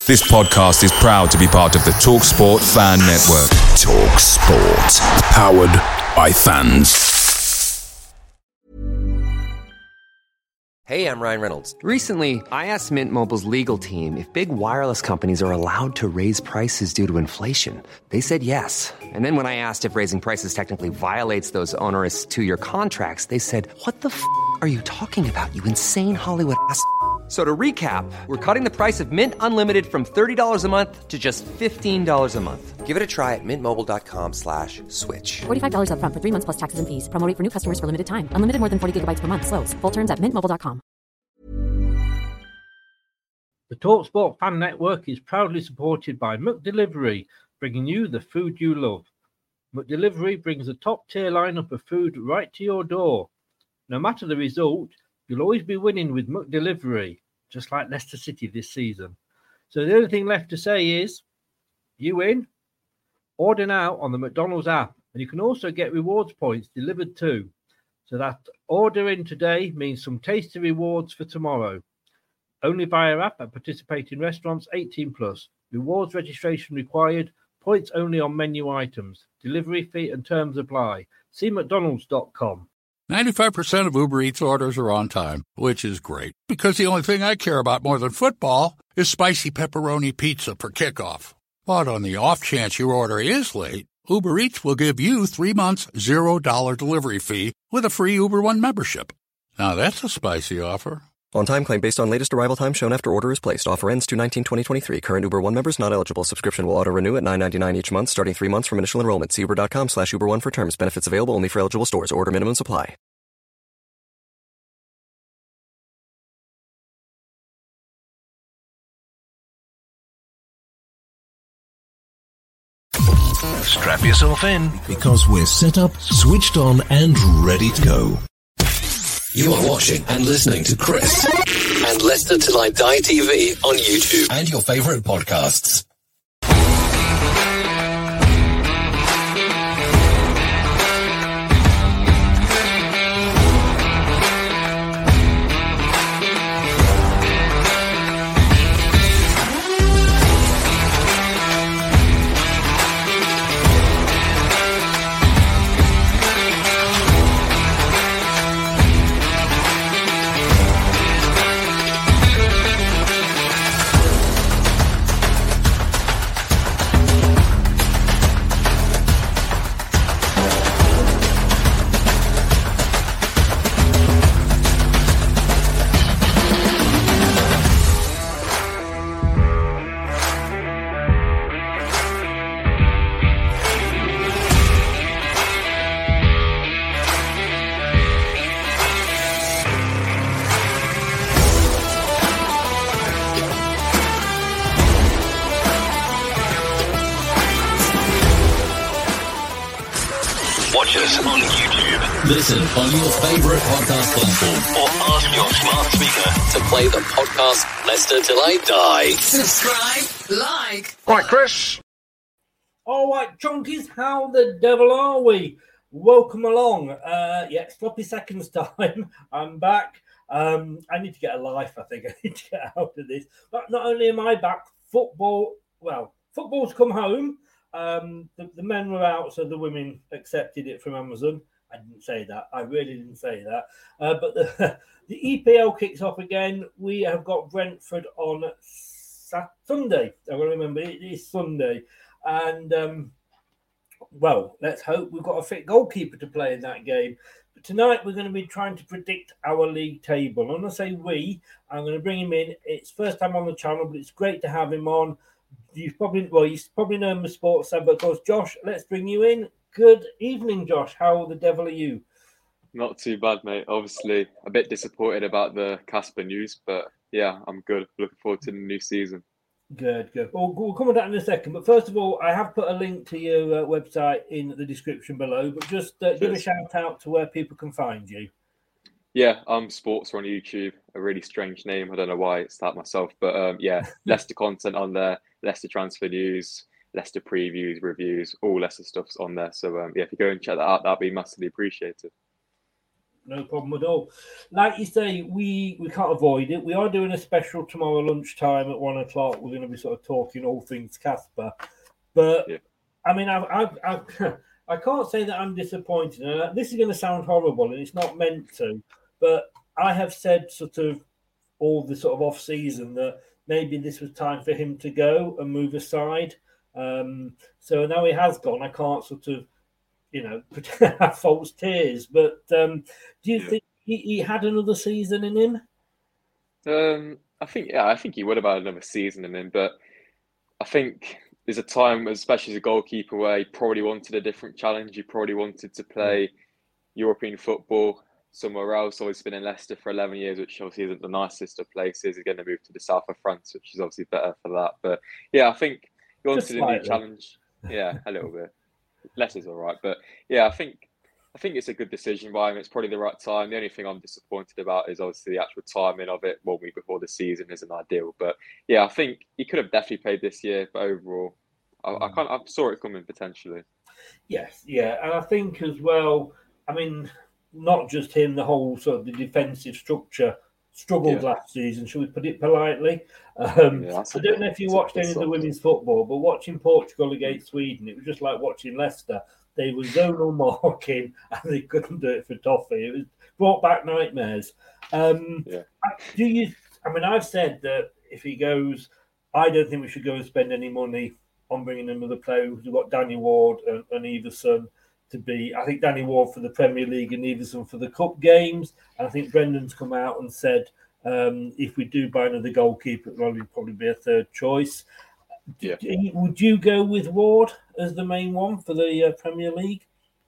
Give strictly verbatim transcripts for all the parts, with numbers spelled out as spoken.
This podcast is proud to be part of the TalkSport Fan Network. TalkSport. Powered by fans. Hey, I'm Ryan Reynolds. Recently, I asked Mint Mobile's legal team if big wireless companies are allowed to raise prices due to inflation. They said yes. And then when I asked if raising prices technically violates those onerous two-year contracts, they said, what the f*** are you talking about, you insane Hollywood ass f- So to recap, we're cutting the price of Mint Unlimited from thirty dollars a month to just fifteen dollars a month. Give it a try at mintmobile.com slash switch. forty-five dollars up front for three months plus taxes and fees. Promo rate for new customers for limited time. Unlimited more than forty gigabytes per month. Slows full terms at mint mobile dot com. The TalkSport Fan Network is proudly supported by McDelivery, bringing you the food you love. McDelivery brings a top-tier lineup of food right to your door. No matter the result, you'll always be winning with McDelivery, just like Leicester City this season. So the only thing left to say is, you win? Order now on the McDonald's app, and you can also get rewards points delivered too. So that ordering today means some tasty rewards for tomorrow. Only via app at participating restaurants, eighteen plus. Rewards registration required. Points only on menu items. Delivery fee and terms apply. See mcdonalds dot com. ninety-five percent of Uber Eats orders are on time, which is great, because the only thing I care about more than football is spicy pepperoni pizza for kickoff. But on the off chance your order is late, Uber Eats will give you three months, zero dollar delivery fee with a free Uber One membership. Now that's a spicy offer. On-time claim based on latest arrival time shown after order is placed. Offer ends two nineteen twenty twenty-three. Current Uber One members not eligible. Subscription will auto-renew at nine ninety-nine each month, starting three months from initial enrollment. See uber.com slash Uber One for terms. Benefits available only for eligible stores. Order minimums apply. Strap yourself in, because we're set up, switched on, and ready to go. You are watching and listening to Chris and Leicester Till I Die T V on YouTube and your favourite podcasts. Watch us on YouTube. Listen on your favourite podcast platform. Or ask your smart speaker To play the podcast Leicester Till I Die. Subscribe, like. Right, Chris. All right, chunkies, how the devil are we? Welcome along. Uh, yeah, sloppy seconds time. I'm back. Um, I need to get a life, I think. I need to get out of this. But not only am I back, football, well, football's come home. Um, the, the men were out, so the women accepted it from Amazon. I didn't say that. I really didn't say that. Uh, but the, the E P L kicks off again. We have got Brentford on Saturday. Sunday. I want to remember, it is Sunday. And, um, well, let's hope we've got a fit goalkeeper to play in that game. But tonight we're going to be trying to predict our league table. And when I say we, I'm going to bring him in. It's first time on the channel, but it's great to have him on. You've probably, well, you probably know him as Sports Sub, but of course, Josh, let's bring you in. Good evening, Josh. How the devil are you? Not too bad, mate. Obviously, a bit disappointed about the Casper news, but yeah, I'm good. Looking forward to the new season. Good, good. Well, we'll come on that in a second. But first of all, I have put a link to your uh, website in the description below, but just uh, give a shout out to where people can find you. Yeah, I'm Sports on YouTube. A really strange name. I don't know why it's that myself, but um, yeah, Leicester content on there, Leicester transfer news, Leicester previews, reviews, all Leicester stuff's on there. So um, yeah, if you go and check that out, that'd be massively appreciated. no problem at all. Like you say, we, we can't avoid it. We are doing a special tomorrow lunchtime at one o'clock. We're going to be sort of talking all things Casper. But, yeah. I mean, I've, I've, I've, I can't say that I'm disappointed. And this is going to sound horrible, and it's not meant to. But I have said sort of all the sort of off-season that maybe this was time for him to go and move aside. Um, so now he has gone. I can't sort of, you know, have false tears. But um, do you yeah. think he, he had another season in him? Um, I think, yeah, I think he would have had another season in him. But I think there's a time, especially as a goalkeeper, where he probably wanted a different challenge. He probably wanted to play European football somewhere else. So he's been in Leicester for eleven years, which obviously isn't the nicest of places. He's going to move to the south of France, which is obviously better for that. But yeah, I think he wanted a new challenge. Yeah, a little bit. Leicester's all right. But yeah, I think I think it's a good decision by him. It's probably the right time. The only thing I'm disappointed about is obviously the actual timing of it. One week before the season isn't ideal. But yeah, I think he could have definitely played this year. But overall, I, I can't. I saw it coming potentially. Yes, yeah, and I think as well. I mean, not just him. The whole sort of the defensive structure struggled yeah. last season. Should we put it politely? Um, yeah, I don't know if you watched any of the women's football, but watching Portugal against Sweden, it was just like watching Leicester. They were zonal marking and they couldn't do it for toffee. It was brought back nightmares. Um, yeah. Do you? I mean, I've said that if he goes, I don't think we should go and spend any money on bringing another player. We've got Danny Ward and, and Everson to be. I think Danny Ward for the Premier League and Everson for the Cup games. And I think Brendan's come out and said um, if we do buy another goalkeeper, it will probably be a third choice. Yeah. Would you go with Ward as the main one for the uh, Premier League?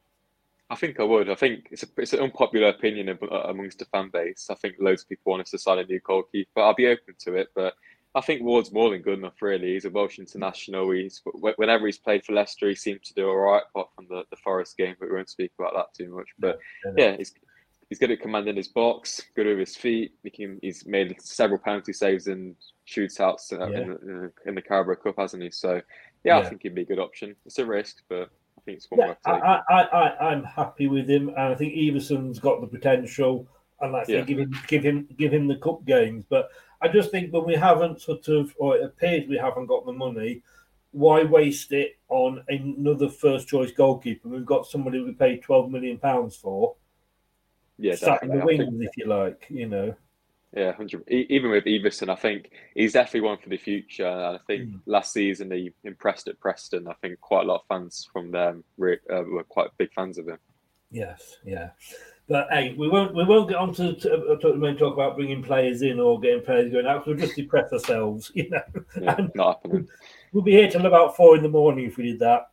I think I would. I think it's a, it's an unpopular opinion amongst the fan base. I think loads of people want us to sign a new goalkeeper. I'll be open to it, but I think Ward's more than good enough, really. He's a Welsh international. He's Whenever he's played for Leicester, he seems to do all right, apart from the, the Forest game, but we won't speak about that too much. But yeah, he's he's good at commanding his box, good with his feet. He can, he's made several penalty saves and shootouts uh, yeah. in, the, in the Carabao Cup, hasn't he? So yeah, yeah, I think he'd be a good option. It's a risk, but I think it's one yeah, worth taking. I, I, I, I'm happy with him, and I think Everson's got the potential. And like I say, yeah. give him, give him, give him the cup games. But I just think when we haven't sort of, or it appears we haven't got the money, why waste it on another first choice goalkeeper? We've got somebody we paid twelve million pounds for. Yeah, sat in the wings, think, if you like, you know. Yeah, one hundred Even with Everson, I think he's definitely one for the future. And I think mm. last season he impressed at Preston. I think quite a lot of fans from them were, uh, were quite big fans of him. Yes, yeah. But hey, we won't we won't get on to, to, to talk about bringing players in or getting players going out. We'll just depress ourselves, you know. Yeah, not happening. We'll be here till about four in the morning if we did that.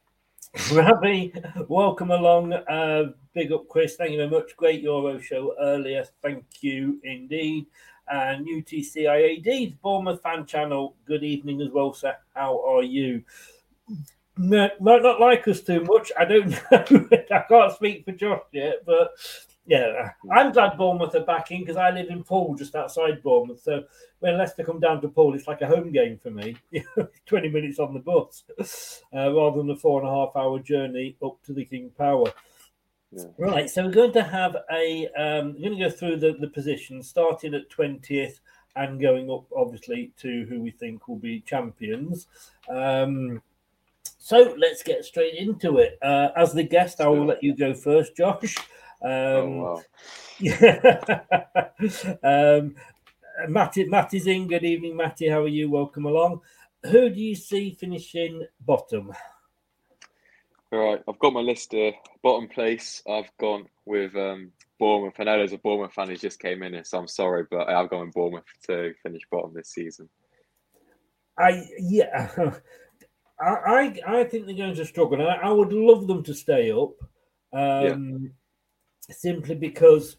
Ravi, welcome along. Uh, big up, Chris. Thank you very much. Great Euro show earlier. Thank you indeed. And U T C I A D, Bournemouth fan channel. Good evening as well, sir. How are you? Might not like us too much. I don't know. I can't speak for Josh yet, but yeah, I'm glad Bournemouth are back in because I live in Poole, just outside Bournemouth. So when Leicester come down to Poole, it's like a home game for me. twenty minutes on the bus, uh, rather than a four and a half hour journey up to the King Power. Yeah. Right, so we're going to have a. Um, we're going to go through the, the positions, starting at twentieth and going up, obviously, to who we think will be champions. Um, so let's get straight into it. Uh, as the guest, I will let you go first, Josh. Um, oh, wow. Yeah. um, Matty, Matty's in. Good evening, Matty. How are you? Welcome along. Who do you see finishing bottom? All right, I've got my list here. Bottom place, I've gone with um, Bournemouth. I know there's a Bournemouth fan who just came in here, so I'm sorry, but I've gone with Bournemouth to finish bottom this season. I yeah, I I, I think they're going to struggle. I, I would love them to stay up. Um, yeah. Simply because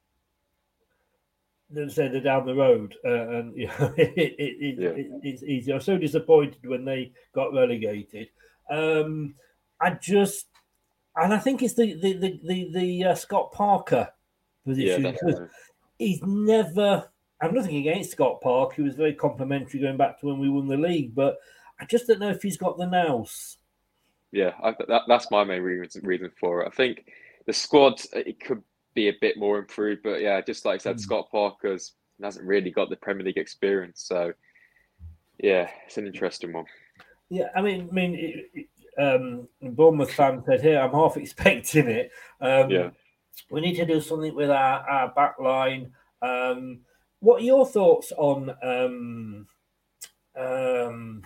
they say they're down the road, uh, and you know, it, it, it, yeah. it, it's easy. I was so disappointed when they got relegated. Um, I just, and I think it's the the the the, the uh, Scott Parker position. Yeah, because he's never. I've nothing against Scott Parker. He was very complimentary going back to when we won the league, but I just don't know if he's got the nous. Yeah, I, that, that's my main reason reason for it. I think the squad, it could be a bit more improved. But yeah, just like I said, mm. Scott Parker's hasn't really got the Premier League experience. So yeah, it's an interesting one. Yeah, I mean, I mean, it, it, um, Bournemouth fan said here, I'm half expecting it. Um, yeah. We need to do something with our, our back line. Um, what are your thoughts on um, um,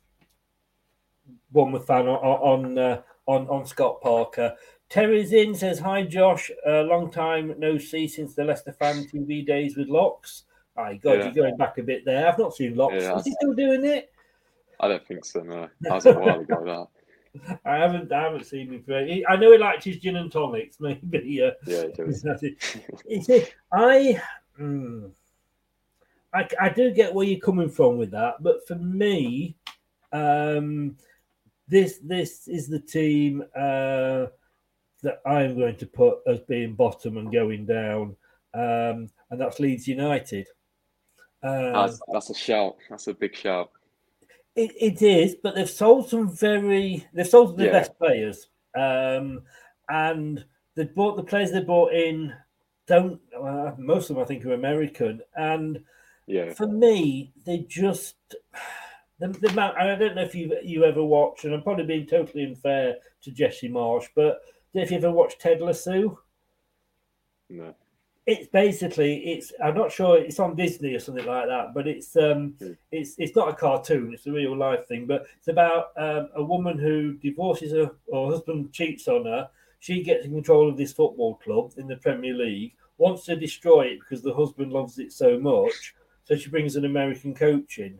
Bournemouth fan on on, uh, on on Scott Parker? Terry's in, says, hi, Josh. A uh, long time no see since the Leicester fan T V days with Locks. My God, yeah. You're going back a bit there. I've not seen Locks. Yeah, Is he still doing it? I don't think so, no. That was a while ago, that. I haven't, I haven't seen him for it. I know he liked his gin and tonics, maybe. Uh, yeah, he does. it, I, mm, I, I do get where you're coming from with that, but for me, um, this this is the team uh, that I'm going to put as being bottom and going down, um, and that's Leeds United. Uh, that's, that's a shout. That's a big shout. It, it is, but they've sold some very. They've sold the yeah. best players, um, and they bought the players they bought in. Don't uh, most of them I think are American, and yeah. for me they just the, the amount. I don't know if you you ever watched, and I'm probably being totally unfair to Jesse Marsh, but if you ever watched Ted Lasso, no. It's basically it's. I'm not sure it's on Disney or something like that, but it's um, mm. it's it's not a cartoon. It's a real life thing. But it's about um, a woman who divorces her or her husband cheats on her. She gets in control of this football club in the Premier League. Wants to destroy it because the husband loves it so much. So she brings an American coach in.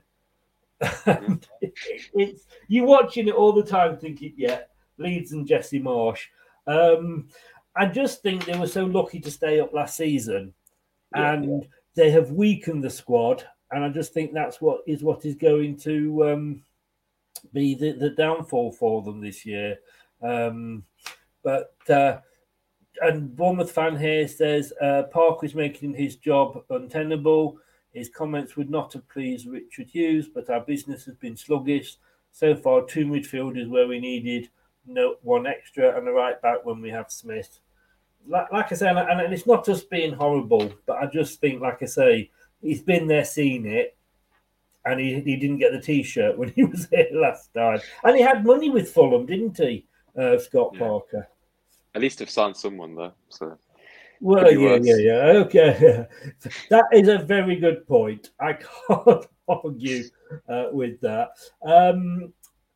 and it, it's you're watching it all the time, thinking, yeah, Leeds and Jesse Marsh. Um, I just think they were so lucky to stay up last season, yeah, and yeah. they have weakened the squad. And I just think that's what is what is going to um, be the, the downfall for them this year. Um, but uh, and Bournemouth fan here says uh, Parker is making his job untenable. His comments would not have pleased Richard Hughes, but our business has been sluggish so far. Two midfielders where we needed no one extra, and a right back when we have Smith. Like, like I say, and, and it's not just being horrible, but I just think, like I say, he's been there, seen it, and he, he didn't get the T-shirt when he was here last time. And he had money with Fulham, didn't he, uh, Scott yeah. Parker? At least have signed someone, though. So. Well, yeah, worse. yeah, yeah. Okay. That is a very good point. I can't argue uh, with that. Um,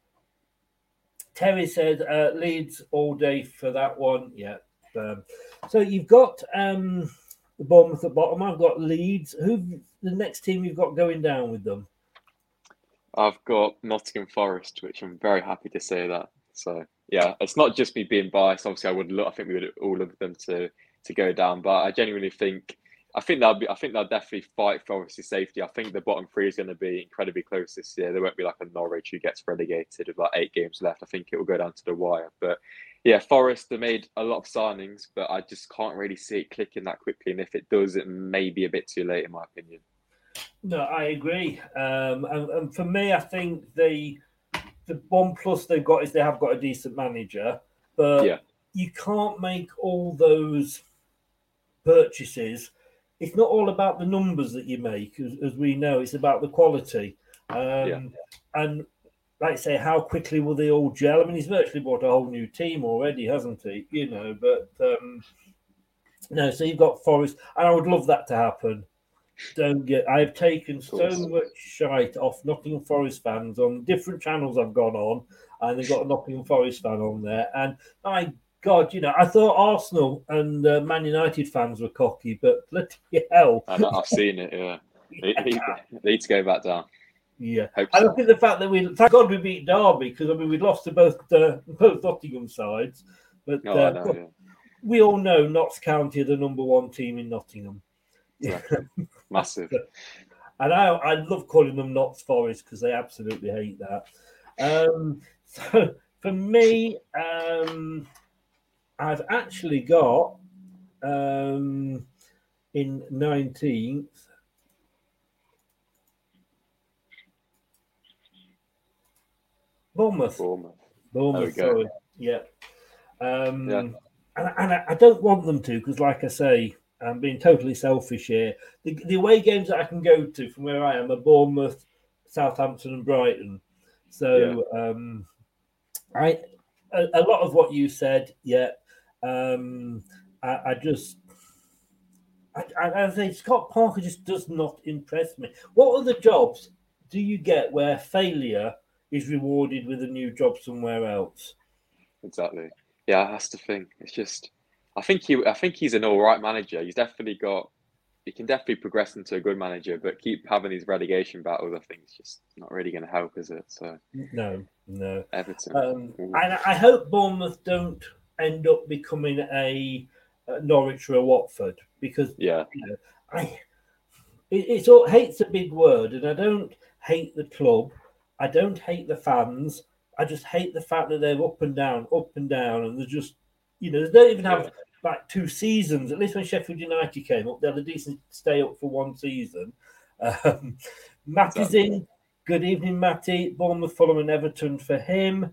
Terry said uh, Leeds all day for that one. Yeah. Um, so you've got um, the Bournemouth at the bottom. I've got Leeds. Who the next team you've got going down with them? I've got Nottingham Forest, which I'm very happy to say that. So yeah, it's not just me being biased. Obviously, I would look. I think we would all love them to to go down, but I genuinely think I think they'll be. I think they'll definitely fight for Forest's safety. I think the bottom three is going to be incredibly close this year. There won't be like a Norwich who gets relegated with like eight games left. I think it will go down to the wire, but. Yeah, Forest, they made a lot of signings, but I just can't really see it clicking that quickly. And if it does, it may be a bit too late, in my opinion. No, I agree. Um, and, and for me, I think the the one plus they've got is they have got a decent manager, but yeah. you can't make all those purchases. It's not all about the numbers that you make, as, as we know. It's about the quality. Um, yeah. And like I say, how quickly will they all gel? I mean, he's virtually bought a whole new team already, hasn't he? You know, but um, no. So you've got Forest, and I would love that to happen. Don't get. I've taken so much shite off Nottingham Forest fans on different channels I've gone on, and they've got a Nottingham Forest fan on there. And my God, you know, I thought Arsenal and uh, Man United fans were cocky, but bloody hell, I know, I've seen it. Yeah, they, they need to go back down. Yeah, Hope and so. I think the fact that we, thank God we beat Derby, because I mean we lost to both uh, both Nottingham sides, but oh, uh, know, yeah. we all know Notts County are the number one team in Nottingham. Exactly. Massive. And I I love calling them Notts Forest because they absolutely hate that. Um, so for me, um, I've actually got um, in nineteenth. Bournemouth. Bournemouth. Bournemouth, there we sorry. Yeah. Um, yeah. and, and I, I don't want them to because, like I say, I'm being totally selfish here. The, the away games that I can go to from where I am are Bournemouth, Southampton, and Brighton. So yeah. um, I a, a lot of what you said, yeah. Um, I, I just, I, I, I say Scott Parker just does not impress me. What other jobs do you get where failure is rewarded with a new job somewhere else? Exactly. Yeah, that's the thing. It's just, I think he, I think he's an all right manager. He's definitely got, he can definitely progress into a good manager, but keep having these relegation battles, I think it's just not really going to help, is it? So no, no. Everton. Um, and I hope Bournemouth don't end up becoming a, a Norwich or a Watford because yeah, you know, I it, it's all hate's a big word, and I don't hate the club, I don't hate the fans. I just hate the fact that they're up and down, up and down, and they're just, you know, they don't even have yeah. like two seasons. At least when Sheffield United came up, they had a decent stay up for one season. Um, Matty's exactly. in. Good evening, Matty. Bournemouth, Fulham, and Everton for him.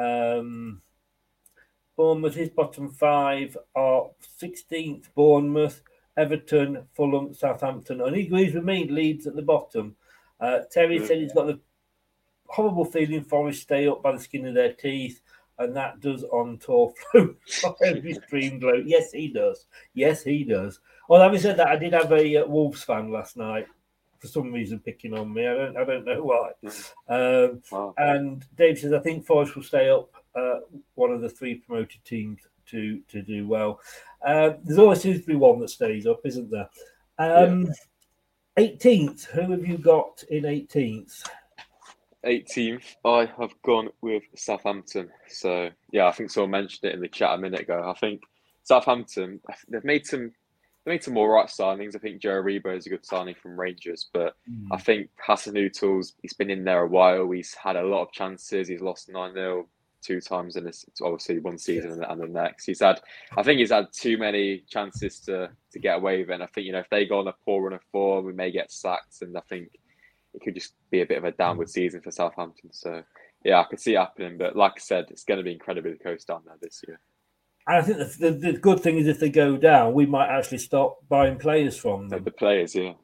Um, Bournemouth, his bottom five are sixteenth, Bournemouth, Everton, Fulham, Southampton. And he agrees with me, Leeds at the bottom. Uh, Terry yeah. said he's got the horrible feeling Forest stay up by the skin of their teeth, and that does on tour float every stream glow. Yes, he does. Yes, he does. Well, having said that, I did have a uh, Wolves fan last night for some reason picking on me. I don't, I don't know why. Um, wow. And Dave says I think Forest will stay up. Uh, one of the three promoted teams to to do well. Uh, there's always seems to be one that stays up, isn't there? Um, yeah. eighteenth. Who have you got in eighteenth? eighteenth, I have gone with Southampton. So, yeah, I think someone mentioned it in the chat a minute ago. I think Southampton, they've made some they made some all right signings. I think Joe Aribo is a good signing from Rangers, but mm. I think Hasenhuttl, he's been in there a while. He's had a lot of chances. He's lost nine nil two times in this, obviously one season yes. and the next. He's had, I think he's had too many chances to, to get away with it. And I think, you know, if they go on a poor run of form, we may get sacked. And I think it could just be a bit of a downward season for Southampton. So, yeah, I could see it happening. But like I said, it's going to be incredibly close down there this year. And I think the, the, the good thing is if they go down, we might actually stop buying players from them. The players, yeah.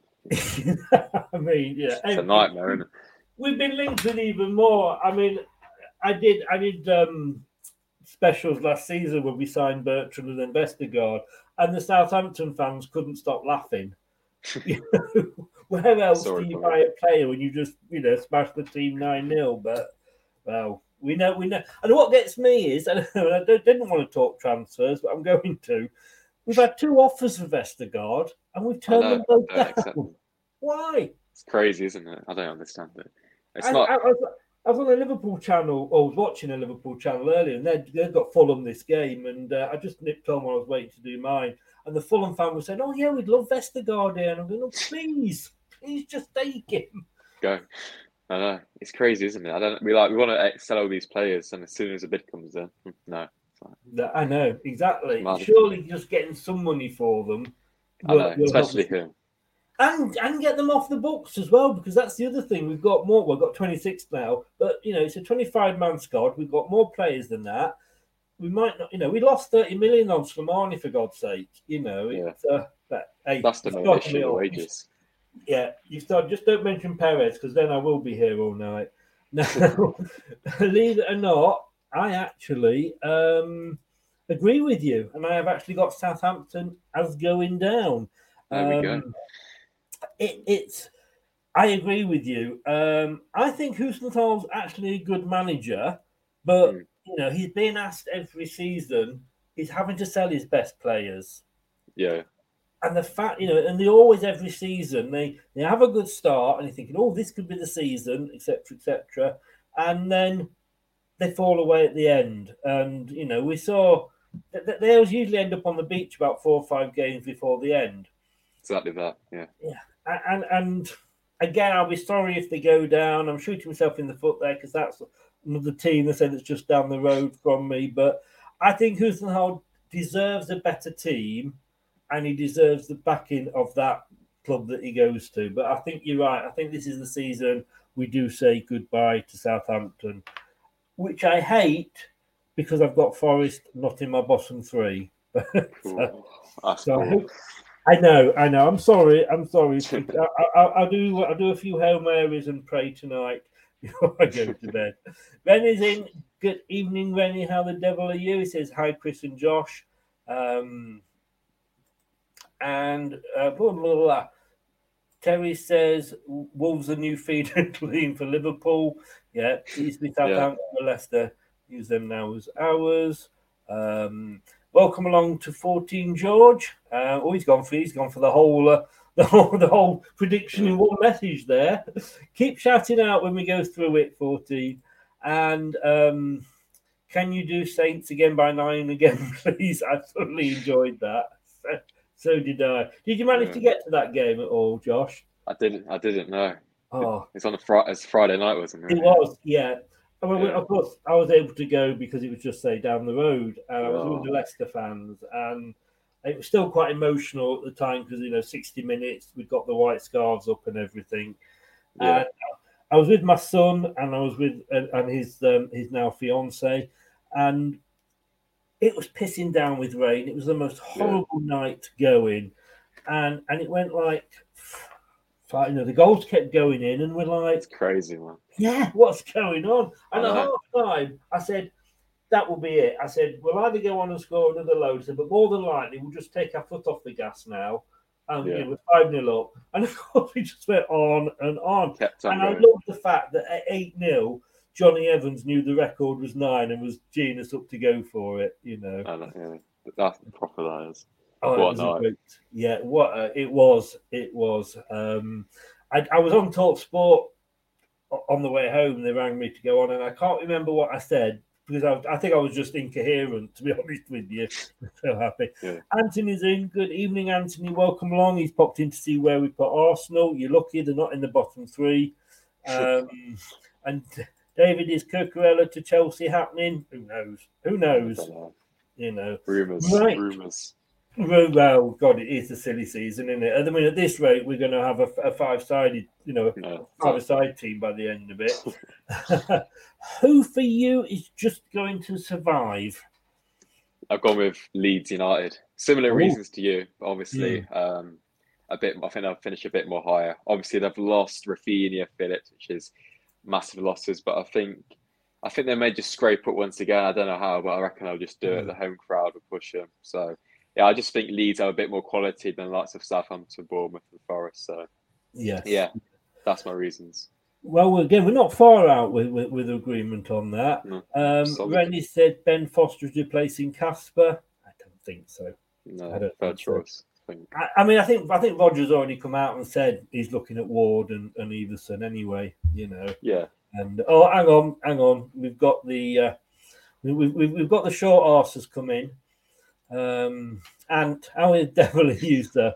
I mean, yeah. It's a nightmare, isn't it? We've been linked with even more. I mean, I did I did um, specials last season when we signed Bertrand and then Vestergaard, and the Southampton fans couldn't stop laughing. You know, where else Sorry, do you buy a player when you just, you know, smash the team nine nil? But, well, we know, we know. And what gets me is, and I didn't want to talk transfers, but I'm going to. We've had two offers for Vestergaard, and we've turned them both down. Why? It's crazy, isn't it? I don't understand it. It's I, not. I, I, was, I was on a Liverpool channel, or was watching a Liverpool channel earlier, and they'd, they'd got Fulham this game, and uh, I just nipped on while I was waiting to do mine. And the Fulham fan was saying, "Oh yeah, we'd love Vestergaard here," and I'm going, "Oh please, please just take him." Go. I know it's crazy, isn't it? I don't. We like we want to sell all these players, and as soon as a bid comes in, no. I know exactly. Surely, just getting some money for them, will, I know, especially him. And and get them off the books as well, because that's the other thing. We've got more. We've got twenty-six now, but you know it's a twenty-five man squad. We've got more players than that. We might not, you know, we lost thirty million on Slimani for God's sake. You know, yeah. it's, uh, but, hey, that's the main issue. The wages. Yeah, you start. Just don't mention Perez because then I will be here all night. Now, believe it or not, I actually um, agree with you, and I have actually got Southampton as going down. There we um, go. It, it's. I agree with you. Um, I think Husnuthal's actually a good manager, but mm. you know he's being asked every season. He's having to sell his best players. Yeah. And the fact, you know, and they always every season they, they have a good start, and you're thinking, oh, this could be the season, et cetera, et cetera, and then they fall away at the end. And you know, we saw that they always usually end up on the beach about four or five games before the end. Exactly that, yeah. Yeah, and and again, I'll be sorry if they go down. I'm shooting myself in the foot there because that's another team that said it's just down the road from me. But I think Husnutthal deserves a better team. And he deserves the backing of that club that he goes to. But I think you're right. I think this is the season we do say goodbye to Southampton, which I hate because I've got Forest not in my bottom three. But, Cool. uh, That's so I, cool. hope, I know, I know. I'm sorry. I'm sorry. I, I, I'll do. I'll do a few Hail Marys and pray tonight before I go to bed. Rennie's in. Good evening, Rennie. How the devil are you? He says hi, Chris and Josh. Um, and uh, blah, blah, blah. Terry says Wolves are new feed and clean for Liverpool. Yeah, easily Southampton yeah. Leicester use them now as ours. Um, welcome along to fourteen, George. Uh, oh, he's gone for he's gone for the whole uh, the whole the whole prediction in one message there. Keep shouting out when we go through it, fourteen. And um, can you do Saints again by nine again, please? I thoroughly enjoyed that. So, so did I. Did you manage yeah. to get to that game at all, Josh? I didn't. I didn't know. Oh, it's on a Friday. It's Friday night, wasn't it? It was, yeah. I mean, yeah. Of course, I was able to go because it was just say down the road, and I was oh. with the Leicester fans, and it was still quite emotional at the time because you know, sixty minutes, we got the white scarves up and everything. Yeah. And I was with my son, and I was with and his um, his now fiance, and it was pissing down with rain. It was the most horrible yeah. night going, and and it went like. You know, the goals kept going in, and we're like, "It's crazy, man." Yeah, what's going on? And at half time, I said, "That will be it." I said, "We'll either go on and score another load," I said, but more than likely, we'll just take our foot off the gas now. And yeah. you know, we're five nil up, and of course, we just went on and on. Kept on and going. I love the fact that at eight nil, Johnny Evans knew the record was nine and was genius up to go for it. You know, I know, yeah. That's proper. That is. Oh, what it was a great, yeah, what uh, it was, it was. Um, I, I was on Talk Sport on the way home. They rang me to go on, and I can't remember what I said because I, I think I was just incoherent, to be honest with you. I'm so happy. Yeah. Anthony's in. Good evening, Anthony. Welcome along. He's popped in to see where we put Arsenal. You're lucky they're not in the bottom three. Um, and David, is Cucurella to Chelsea happening? Who knows? Who knows? Know. You know, rumors. Right. Rumors. Well, God, it is a silly season, isn't it? I mean, at this rate, we're going to have a, a five-sided, you know, no, five-a-side team by the end of it. Who for you is just going to survive? I've gone with Leeds United. Similar Ooh. reasons to you, but obviously, Mm. um, a bit. I think I'll finish a bit more higher. Obviously, they've lost Rafinha, Phillips, which is massive losses. But I think, I think they may just scrape up once again. I don't know how, but I reckon they'll just do Mm. it. The home crowd will push them. So. Yeah, I just think Leeds have a bit more quality than lots of Southampton, Bournemouth, and Forest. So, yes. yeah, that's my reasons. Well, again, we're not far out with, with, with agreement on that. No, um, Rennie said Ben Foster is replacing Casper. I don't think so. No, I don't fair think so. choice. I, think. I, I mean, I think I think Roger's already come out and said he's looking at Ward and, and Everson anyway. You know. Yeah. And oh, hang on, hang on. We've got the uh, we, we, we've we've got the short arses come in. Um, and how the devil are you, sir?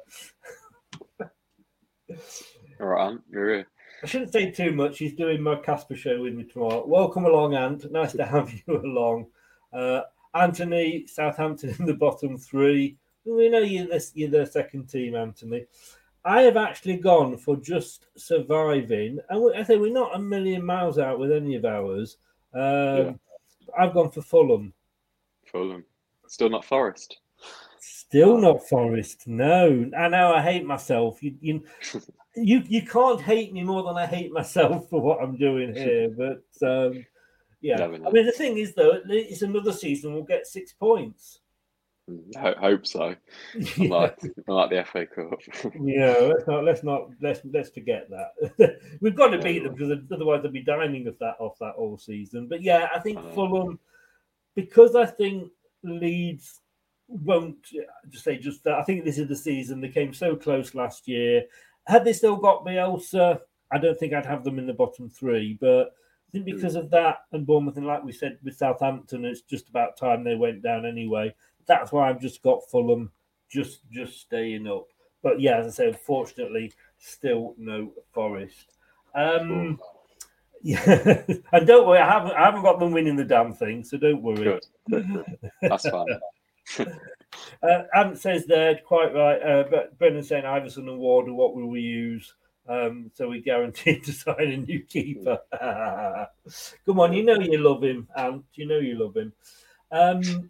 All right, Ant, you're here. I shouldn't say too much. He's doing my Casper show with me tomorrow. Welcome along, Ant. Nice to have you along. Uh, Anthony, Southampton in the bottom three. We know you're, this, you're the second team, Anthony. I have actually gone for just surviving. And I say we're not a million miles out with any of ours. Um, yeah. I've gone for Fulham. Fulham. Still not Forest. Still not Forest. No. I know I hate myself. You, you, you, you can't hate me more than I hate myself for what I'm doing here. But um, yeah, I mean the thing is though, it's another season. We'll get six points. I hope so. Yeah. Like, like the F A Cup. Yeah, let's not let's not let's let's forget that. We've got to beat them because otherwise they'll be dining of that off that all season. But yeah, I think Fulham, because I think Leeds won't just say just that. I think this is the season. They came so close last year. Had they still got Bielsa, I don't think I'd have them in the bottom three. But I think because of that and Bournemouth, and like we said with Southampton, it's just about time they went down anyway. That's why I've just got Fulham just just staying up. But yeah, as I say, unfortunately, still no Forest. Um, yeah, and don't worry, I haven't I haven't got them winning the damn thing, so don't worry. Good. That's fine. uh, Ant says there, quite right. Uh, but Brendan saying Iverson and Ward are what will we use? Um, so we guaranteed to sign a new keeper. Come on, you know you love him, Ant. You know you love him. Um,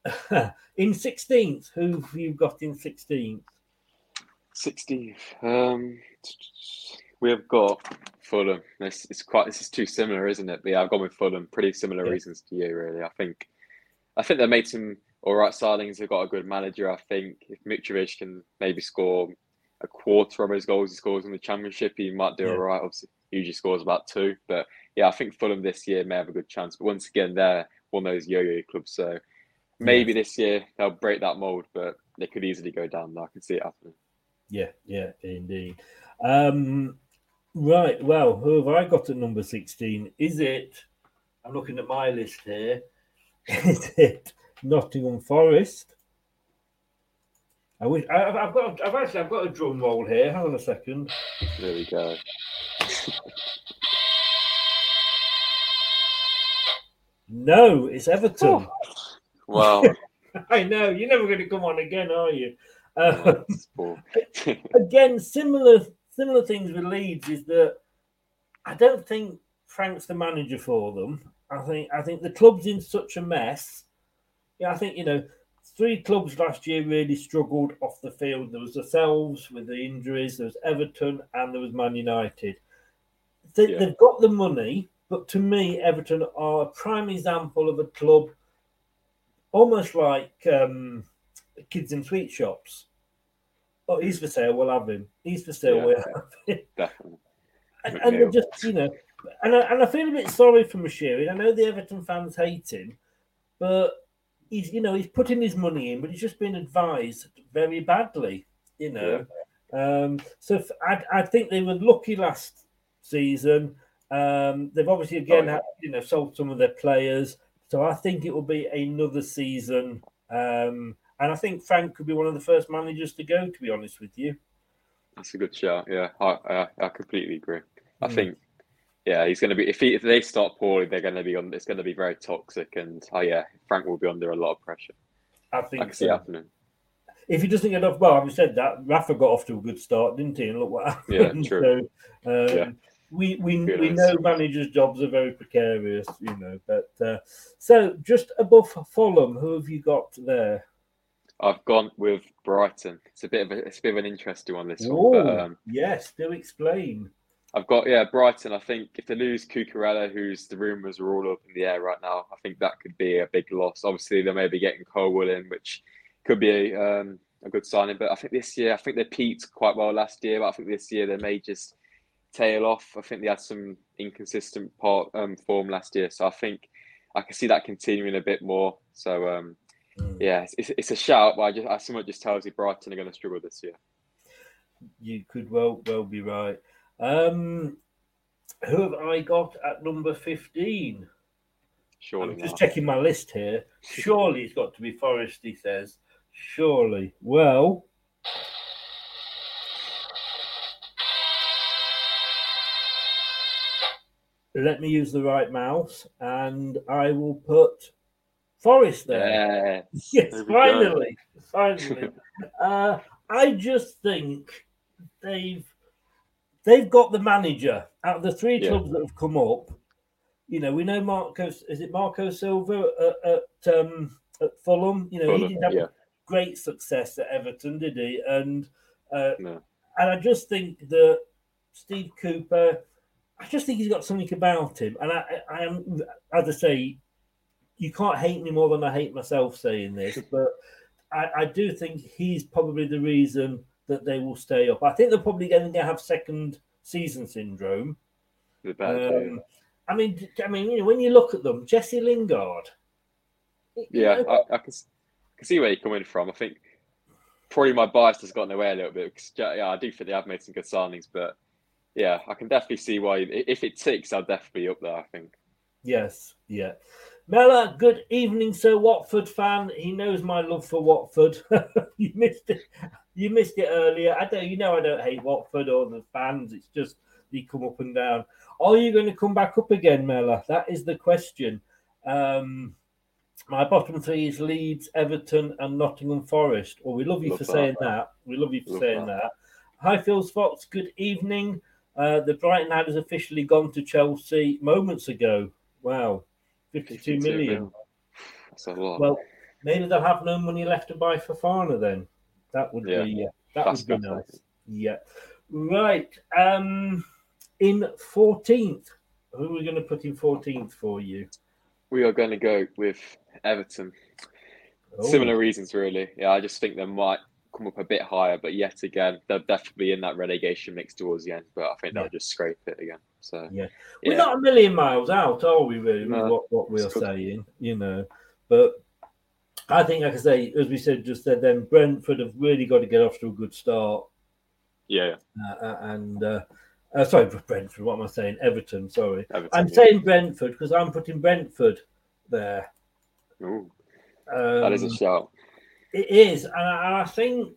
In sixteenth, who have you got in sixteenth? sixteenth. Um, we have got Fulham. This it's quite. This is too similar, isn't it? But yeah, I've gone with Fulham. Pretty similar Yeah. reasons to you, really. I think. I think they made some all right signings. They've got a good manager. I think if Mitrovic can maybe score a quarter of his goals he scores in the Championship, he might do Yeah. all right. Obviously, he usually scores about two. But yeah, I think Fulham this year may have a good chance. But once again, they're one of those yo-yo clubs. So maybe Yes. this year they'll break that mold, but they could easily go down. I can see it happening. Yeah, yeah, indeed. Um, right, well, who have I got at number sixteen? Is it, I'm looking at my list here, is it Nottingham Forest? I wish, I, I've I've got, I've actually, I've got a drum roll here. Hang on a second. There we go. No, it's Everton. Wow. I know, you're never going to come on again, are you? Um, Sport. again, similar similar things with Leeds is that I don't think Frank's the manager for them. I think I think the club's in such a mess. Yeah, I think you know three clubs last year really struggled off the field. There was ourselves with the injuries. There was Everton and there was Man United. They, Yeah. They've got the money, but to me, Everton are a prime example of a club, almost like um, kids in sweet shops. Oh, he's for sale, we'll have him. He's for sale, Yeah. we'll have him. Definitely. And, and they're just, you know, and I, and I feel a bit sorry for Moshiri. I know the Everton fans hate him, but he's, you know, he's putting his money in, but he's just been advised very badly, you know. Um, so if, I, I think they were lucky last season. Um, they've obviously again, Oh, yeah. had, you know, sold some of their players. So I think it will be another season. Um, and I think Frank could be one of the first managers to go, to be honest with you. That's a good shout. Yeah, I I, I completely agree. I Mm. think, yeah, he's going to be. If he if they start poorly, they're going to be on. It's going to be very toxic, and oh yeah, Frank will be under a lot of pressure. I I think can see it so. happening. If he doesn't get off, well, having said that, Rafa got off to a good start, didn't he? And look what Yeah, happened. true. So, um, Yeah. we we, Who we knows? know managers' jobs are very precarious, you know. But uh, so just above Fulham, who have you got there? I've gone with Brighton. It's a bit of a it's a bit of an interesting one. This one, Oh, but um, yes, do explain. I've got yeah Brighton. I think if they lose Cucurella, who's the rumours are all up in the air right now, I think that could be a big loss. Obviously, they may be getting Colwell in, which could be a, um, a good signing. But I think this year, I think they peaked quite well last year, but I think this year they may just tail off. I think they had some inconsistent part um, form last year, so I think I can see that continuing a bit more. So um, Mm. yeah, it's, it's a shout, but I just I, someone just tells you Brighton are going to struggle this year. You could well well be right. Um, who have I got at number fifteen? Surely I'm just not. checking my list here. Surely it's got to be Forest, he says. Surely. Well, let me use the right mouse and I will put Forest there. Yes, Yes, there we go. finally. Finally. uh, I just think they've they've got the manager out of the three Yeah. clubs that have come up. You know, we know Marco. Is it Marco Silva at, at, um, at Fulham? You know, Fulham, he didn't have yeah. great success at Everton, did he? And uh, No. and I just think that Steve Cooper, I just think he's got something about him. And I, I am, as I say, you can't hate me more than I hate myself saying this, but I, I do think he's probably the reason that they will stay up. I think they're probably going to have second season syndrome. The bad do. Um, I mean, I mean, you know, when you look at them, Jesse Lingard. you Yeah, know, I, I can s- can see where you're coming from. I think probably my bias has gotten away a little bit because yeah, I do think they have made some good signings, but yeah, I can definitely see why. If it ticks, I'll definitely be up there. I think. Yes, yeah. Mella, good evening, Sir Watford fan. He knows my love for Watford. you missed it. You missed it earlier. I don't. You know, I don't hate Watford or the fans. It's just they come up and down. Are you going to come back up again, Mella? That is the question. Um, my bottom three is Leeds, Everton, and Nottingham Forest. Well, we love you Love for that. saying that. We love you for Love saying that. that. Hi, Phil's Fox. Good evening. Uh, the Brighton ad has officially gone to Chelsea moments ago. Wow, fifty-two million. That's a lot. Well, maybe they'll have no money left to buy Fofana then. That would Yeah. be, uh, that That's would be better. nice. Yeah. Right. Um, in fourteenth, who are we going to put in fourteenth for you? We are going to go with Everton. Oh. Similar reasons, really. Yeah, I just think they might come up a bit higher, but yet again, they'll definitely be in that relegation mix towards the end. But I think they'll Yeah. just scrape it again. So Yeah. yeah. We're not a million miles out, are we, really, No, with what, what we're it's good. saying, you know? But I think, like I say, as we said, just said then, Brentford have really got to get off to a good start. Yeah. Uh, and, uh, uh, sorry, Brentford, what am I saying? Everton, sorry. Everton, I'm yeah. saying Brentford because I'm putting Brentford there. Ooh, Um, that is a shout. It is, and I, I think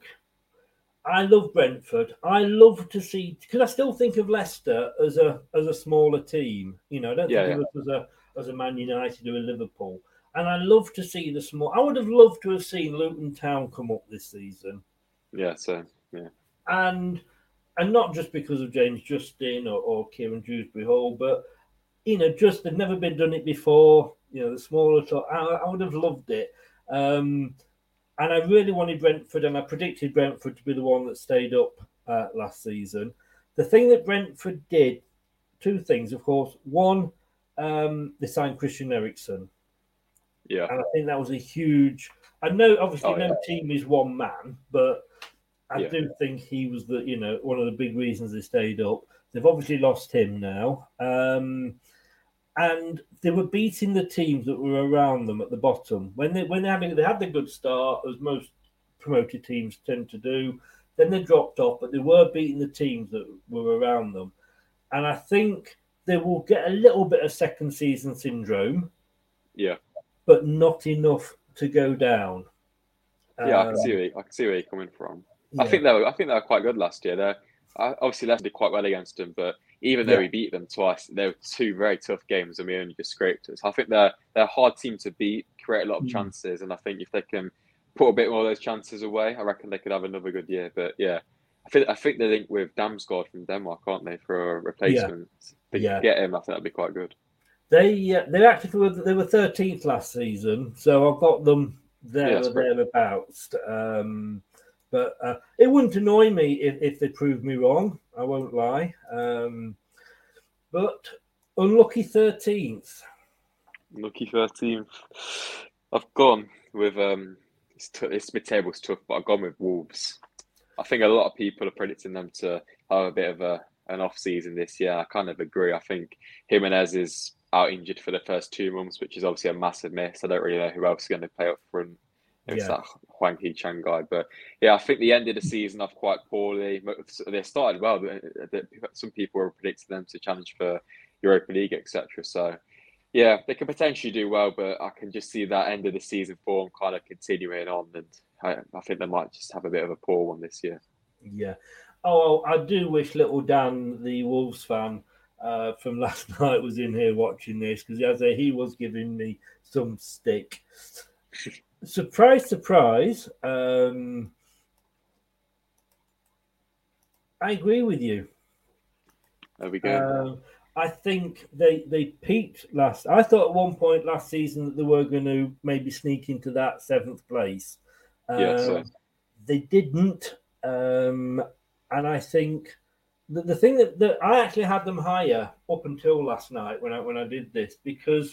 I love Brentford. I love to see, because I still think of Leicester as a as a smaller team. You know, I don't Yeah, think of us as a as a Man United or a Liverpool. And I love to see the small. I would have loved to have seen Luton Town come up this season, Yeah, so yeah. and and not just because of James Justin or, or Kieran Dewsbury Hall, but you know, just they've never been done it before. You know, the smaller. I, I would have loved it. Um, And I really wanted Brentford, and I predicted Brentford to be the one that stayed up uh, last season. The thing that Brentford did, two things, of course. One, um, they signed Christian Eriksen. Yeah. And I think that was a huge... I know, obviously, Oh, no yeah. team is one man, but I Yeah. do think he was the, you know, one of the big reasons they stayed up. They've obviously lost him now. Um, and they were beating the teams that were around them at the bottom. When they when they had they had the good start, as most promoted teams tend to do, then they dropped off, but they were beating the teams that were around them. And I think they will get a little bit of second season syndrome, Yeah. but not enough to go down. Yeah, I Um, can see where you, I can see where you're coming from. yeah. I think they were I think they were quite good last year. They obviously Leicester did quite well against them, but even though Yeah. we beat them twice, they were two very tough games, and we only just scraped it. So I think they're they're a hard team to beat, create a lot of Mm. chances, and I think if they can put a bit more of those chances away, I reckon they could have another good year. But yeah, I think I think they link with Damsgaard from Denmark, aren't they, for a replacement? If they Yeah. get him, I think that'd be quite good. They uh, they actually were they were thirteenth last season, so I've got them there Yeah, or that's great. thereabouts. Um, but uh, it wouldn't annoy me if, if they proved me wrong. I won't lie. Um, but unlucky thirteenth. Lucky thirteenth. I've gone with um. It's t- this mid-table's tough, but I've gone with Wolves. I think a lot of people are predicting them to have a bit of a an off season this year. I kind of agree. I think Jimenez is out injured for the first two months, which is obviously a massive miss. I don't really know who else is going to play up front. It's Yeah. that Hwang Hee-chan guy. But yeah, I think the end of the season off quite poorly. They started well, but some people were predicting them to challenge for Europa League, et cetera. So yeah, they could potentially do well, but I can just see that end of the season form kind of continuing on, and I, I think they might just have a bit of a poor one this year. Yeah. Oh, I do wish little Dan, the Wolves fan uh, from last night, was in here watching this, because as I say, he was giving me some stick. Surprise, surprise. Um, I agree with you. There we go. Um, I think they they peaked last. I thought at one point last season that they were going to maybe sneak into that seventh place. Um, Yeah, so- They didn't, um, and I think the, the thing that, that I actually had them higher up until last night when I when I did this, because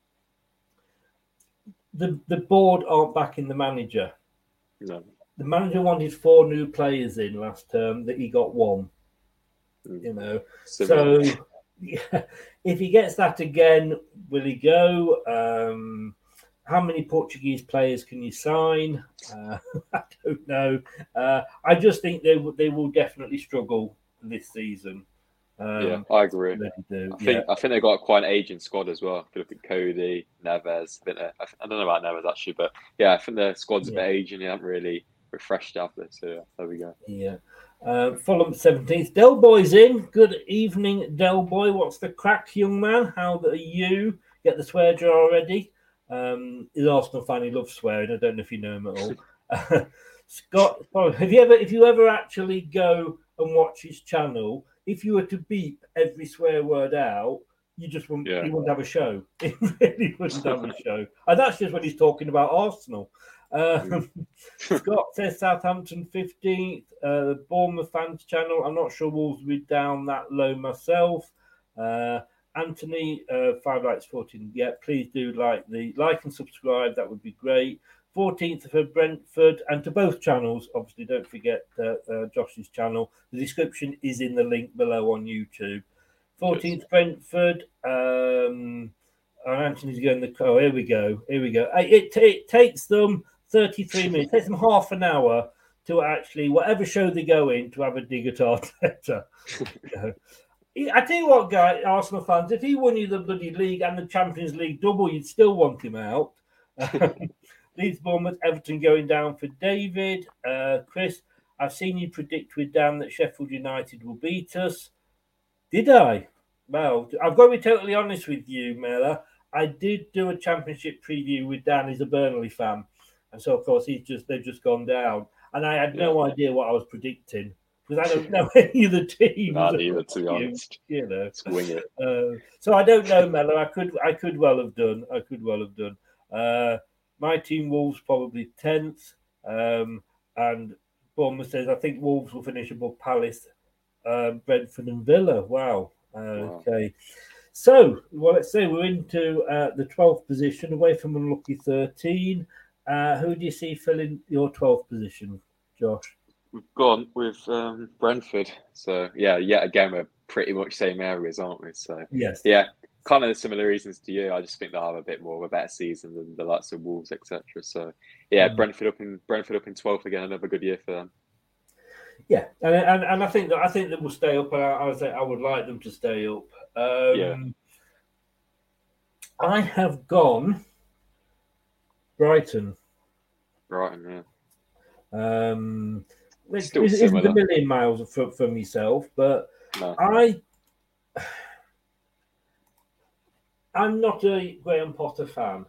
the the board aren't backing the manager. No. The manager wanted four new players in last term. That he got one. Mm. You know, Similar. so yeah, if he gets that again, will he go? Um, how many Portuguese players can you sign? Uh, I don't know. Uh, I just think they will they will definitely struggle this season. Um, Yeah, I agree. they do, I think yeah. I think they've got quite an aging squad as well. If you look at Cody, Neves, I, think they're- I don't know about Neves actually, but yeah, I think the squad's a Yeah. bit aging. They haven't really refreshed after. So yeah, there we go. Yeah. Uh, Fulham seventeenth. Del Boy's in. Good evening, Del Boy. What's the crack, young man? How are you? Get the swear jar ready. Um, he's an Arsenal fan. He loves swearing. I don't know if you know him at all. Scott, oh, have you ever, if you ever actually go and watch his channel, if you were to beep every swear word out, you just wouldn't, yeah. he wouldn't have a show. He really wouldn't have a show. And that's just when he's talking about Arsenal. Um, Scott says Southampton fifteenth, uh, the Bournemouth fans channel. I'm not sure Wolves will be down that low myself. Uh, Anthony, uh, five likes, fourteen. Yeah, please do like the like and subscribe. That would be great. fourteenth for Brentford, and to both channels. Obviously, don't forget uh, uh, Josh's channel. The description is in the link below on YouTube. fourteenth yes. Brentford. Um, and Anthony's going the. Oh, here we go. Here we go. It, it takes them thirty-three minutes. It takes them half an hour to actually, whatever show they go in, to have a dig at Arteta. I tell you what, guy, Arsenal fans, if he won you the bloody league and the Champions League double, you'd still want him out. Leeds, Bournemouth, Everton going down for David. Uh, Chris, I've seen you predict with Dan that Sheffield United will beat us. Did I? Well, I've got to be totally honest with you, Mela. I did do a Championship preview with Dan. He's a Burnley fan. And so, of course, he's just they've just gone down. And I had no yeah. idea what I was predicting. Because I don't know any of the teams. Not either, to be honest. You know, wing it. Uh, so I don't know, Mello. I could, I could well have done. I could well have done. Uh, my team, Wolves, probably tenth, um, and Bournemouth says I think Wolves will finish above Palace, uh, Brentford, and Villa. Wow. Uh, wow. Okay. So, well, let's say we're into uh, the twelfth position, away from unlucky thirteen. Uh, who do you see filling your twelfth position, Josh? We've gone with um, Brentford. So, yeah, yet again, we're pretty much same areas, aren't we? So, yes. Yeah, kind of similar reasons to you. I just think they'll have a bit more of a better season than the likes of Wolves, et cetera. So, yeah, mm. Brentford up in Brentford up in twelfth again. Another good year for them. Yeah, and and, and I think that I think they will stay up, and I, I would say I would like them to stay up. Um, yeah. I have gone Brighton. Brighton, yeah. Um, It's, it's isn't a million miles from, from yourself, but no. I, I'm not a Graham Potter fan.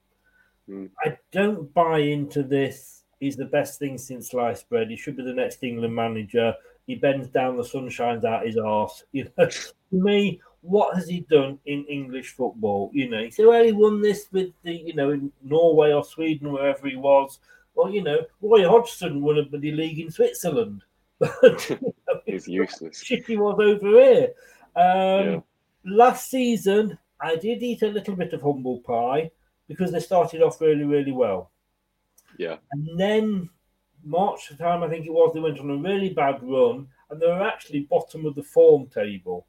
Mm. I don't buy into this. He's the best thing since sliced bread. He should be the next England manager. He bends down, the sun shines out his arse. You know, to me, what has he done in English football? You know, he said, well, he won this with the, you know, in Norway or Sweden, wherever he was. Well, you know, Roy Hodgson won a bloody league in Switzerland. But you know, he's useless. Shit he was over here. Um, yeah. Last season, I did eat a little bit of humble pie because they started off really, really well. Yeah. And then March the time, I think it was, they went on a really bad run, and they were actually bottom of the form table.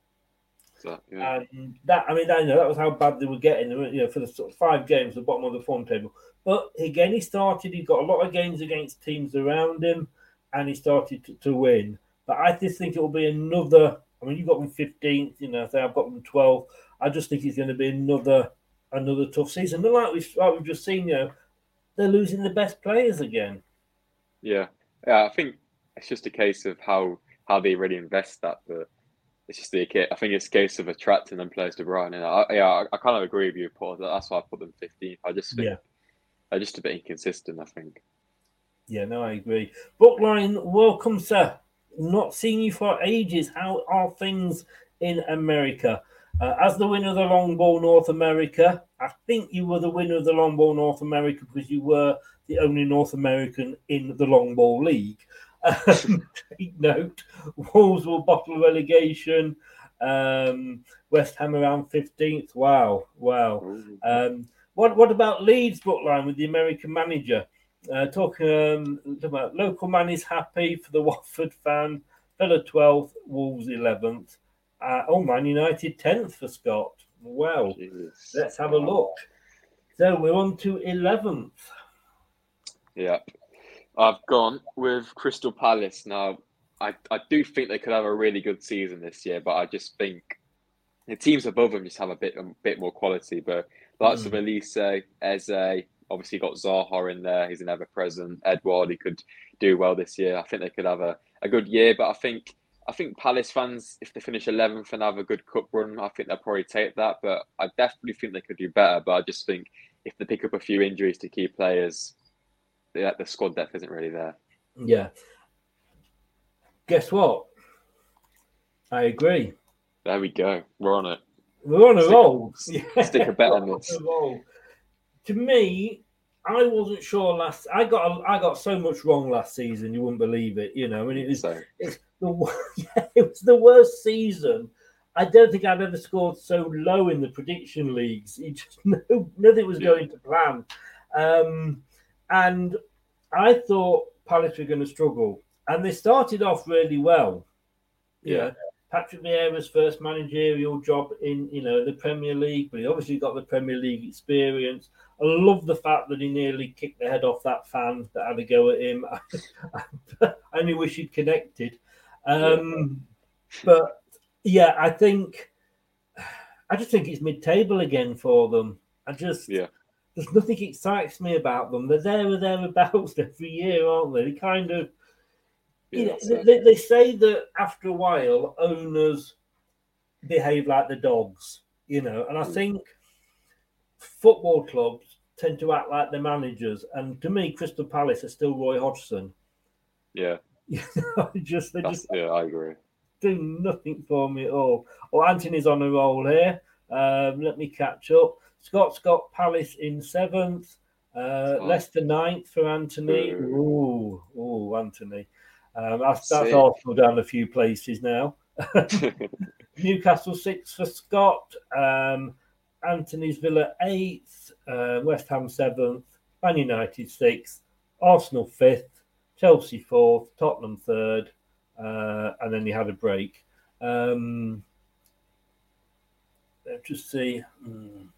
So, yeah. And that, I mean, I know that was how bad they were getting. They were, you know, for the sort of five games, the bottom of the form table. But again, he started. He got a lot of games against teams around him, and he started to, to win. But I just think it will be another. I mean, you got them fifteenth. You know, say I've got them twelfth. I just think it's going to be another another tough season. But like we've like we've just seen, you know, they're losing the best players again. Yeah, yeah. I think it's just a case of how how they really invest that, but. It's just the I think it's a case of attracting them players to Brighton, and I, yeah, I, I kind of agree with you, Paul. That's why I put them fifteenth. I just think yeah. they're just a bit inconsistent. I think. Yeah, no, I agree. Bookline, welcome, sir. Not seen you for ages. How are things in America? Uh, as the winner of the Long Ball North America, I think you were the winner of the Long Ball North America because you were the only North American in the Long Ball League. Um, take note, Wolves will bottle relegation. Um, West Ham around fifteenth. Wow, wow. Um, what what about Leeds, Bookline, with the American manager? Uh, talking um, about local man is happy for the Watford fan. Villa twelfth, Wolves eleventh. Uh, oh, Man United tenth for Scott. Wow. Jesus. Let's have a look. So we're on to eleventh. Yeah. I've gone with Crystal Palace. Now, I, I do think they could have a really good season this year, but I just think the teams above them just have a bit a bit more quality. But lots mm. of Elise, Eze, obviously got Zaha in there. He's an ever-present. Edouard, he could do well this year. I think they could have a, a good year, but I think I think Palace fans, if they finish eleventh and have a good cup run, I think they'll probably take that. But I definitely think they could do better. But I just think if they pick up a few injuries to key players, the, the squad depth isn't really there. Yeah. Guess what? I agree. There we go. We're on it. We're on a stick, roll. Stick a bet on this. To me, I wasn't sure last. I got a, I got so much wrong last season. You wouldn't believe it. You know, and it was it's the yeah, it was the worst season. I don't think I've ever scored so low in the prediction leagues. You just knew nothing was going to plan, um, and I thought Palace were going to struggle, and they started off really well. Yeah. yeah. Patrick Vieira's first managerial job in, you know, the Premier League, but he obviously got the Premier League experience. I love the fact that he nearly kicked the head off that fan that had a go at him. I only wish he'd connected. Um, yeah. But yeah, I think I just think it's mid-table again for them. I just yeah. There's nothing excites me about them. They're there or thereabouts every year, aren't they? They kind of. Yeah, you know, they, they say that after a while, owners behave like the dogs, you know, and I think football clubs tend to act like the managers. And to me, Crystal Palace are still Roy Hodgson. Yeah. You know, just, they That's, just yeah, I agree. Do nothing for me at all. Oh, Anthony's on a roll here. Um, let me catch up. Scott's got Palace in seventh. Uh, oh. Leicester ninth for Anthony. Ooh, ooh, Anthony. Um, that's that's Arsenal down a few places now. Newcastle sixth for Scott. Um, Anthony's Villa eighth. Uh, West Ham seventh. Man United sixth. Arsenal fifth. Chelsea fourth. Tottenham third. Uh, and then he had a break. Um, let's just see. Mm.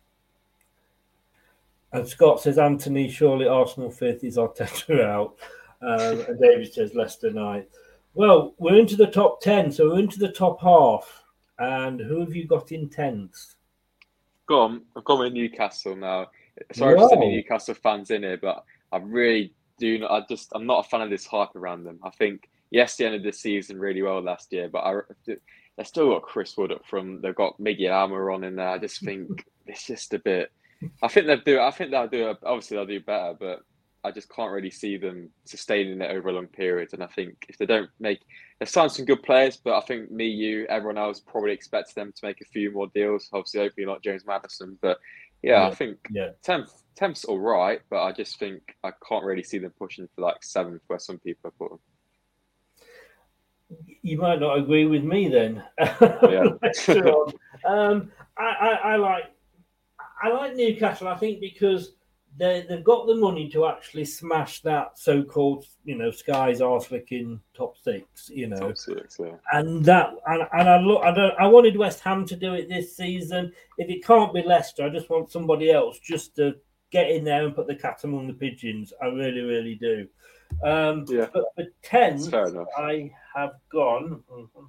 And Scott says Anthony, surely Arsenal fifth, is Arteta out. Um, and David says Leicester ninth. Well, we're into the top ten, so we're into the top half. And who have you got in tenth? Go on, I've gone with Newcastle now. Sorry for any Newcastle fans in here, but I really do not. I just, I'm not a fan of this hype around them. I think, yes, they ended the season really well last year, but I, they've still got Chris Wood up from. They've got Miguel Almiron in there. I just think it's just a bit. I think they'll do. I think they'll do. Obviously, they'll do better, but I just can't really see them sustaining it over a long period. And I think if they don't make, they've signed some good players, but I think me, you, everyone else probably expects them to make a few more deals. Obviously, hopefully not James Maddison, but yeah, yeah. I think yeah. tenth, tenth's all right, but I just think I can't really see them pushing for like seventh, where some people have put them. You might not agree with me then. Yeah. um, I, I, I like I like Newcastle. I think because they they've got the money to actually smash that so-called, you know, Sky's arse-licking top six. You know, top six, yeah. And that and, and I look. I don't. I wanted West Ham to do it this season. If it can't be Leicester, I just want somebody else just to get in there and put the cat among the pigeons. I really, really do. Um, yeah. But for tenth, I have gone.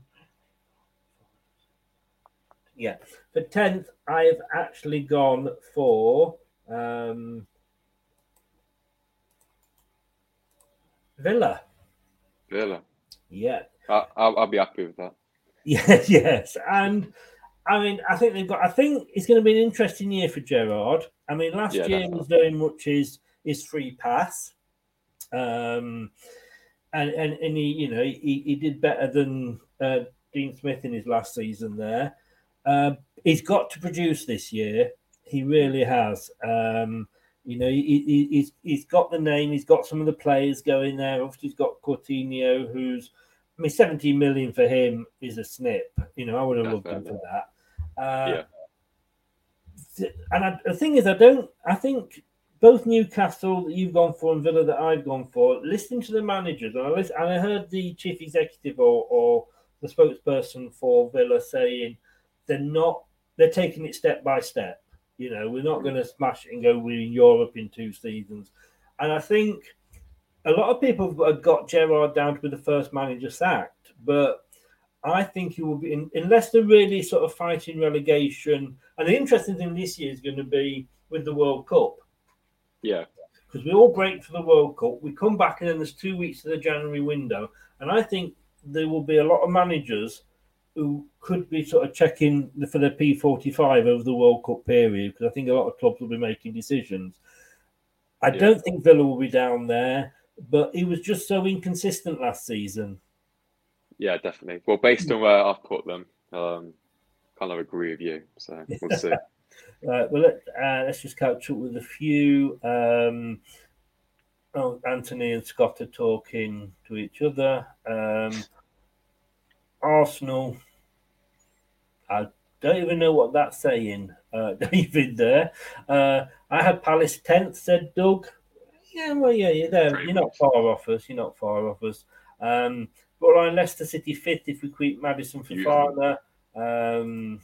Yeah, for tenth, I've actually gone for um, Villa. Villa. Yeah. I, I'll, I'll be happy with that. Yeah, yes, and I mean, I think they've got. I think it's going to be an interesting year for Gerrard. I mean, last yeah, year definitely. was very much his his free pass. Um, and, and and he, you know, he, he did better than uh, Dean Smith in his last season there. Uh, he's got to produce this year. He really has. Um, you know, he, he, he's he's got the name. He's got some of the players going there. Obviously, he's got Coutinho, who's, I mean, seventeen million for him is a snip. You know, I would have loved him for that. Uh, yeah. And I, the thing is, I don't. I think. Both Newcastle that you've gone for and Villa that I've gone for, listening to the managers, and I, listen, and I heard the chief executive or, or the spokesperson for Villa saying they're not, they're taking it step by step. You know, we're not going to smash it and go win Europe in two seasons. And I think a lot of people have got Gerrard down to be the first manager sacked, but I think he will be, in, unless they're really sort of fighting relegation. And the interesting thing this year is going to be with the World Cup. Yeah. Because we all break for the World Cup. We come back and then there's two weeks of the January window. And I think there will be a lot of managers who could be sort of checking for their P forty-five over the World Cup period, because I think a lot of clubs will be making decisions. I yeah. don't think Villa will be down there, but he was just so inconsistent last season. Yeah, definitely. Well, based on where I've put them, um, kind of agree with you. So we'll see. Right, well, let, uh, let's just catch up with a few. Um, oh, Anthony and Scott are talking to each other. Um, Arsenal, I don't even know what that's saying, uh, David, there. Uh, I had Palace tenth, said Doug. Yeah, well, yeah, you're there. Pretty you're much. Not far off us. You're not far off us. Um, but on Leicester City fifth if we keep Maddison Fofana. Um,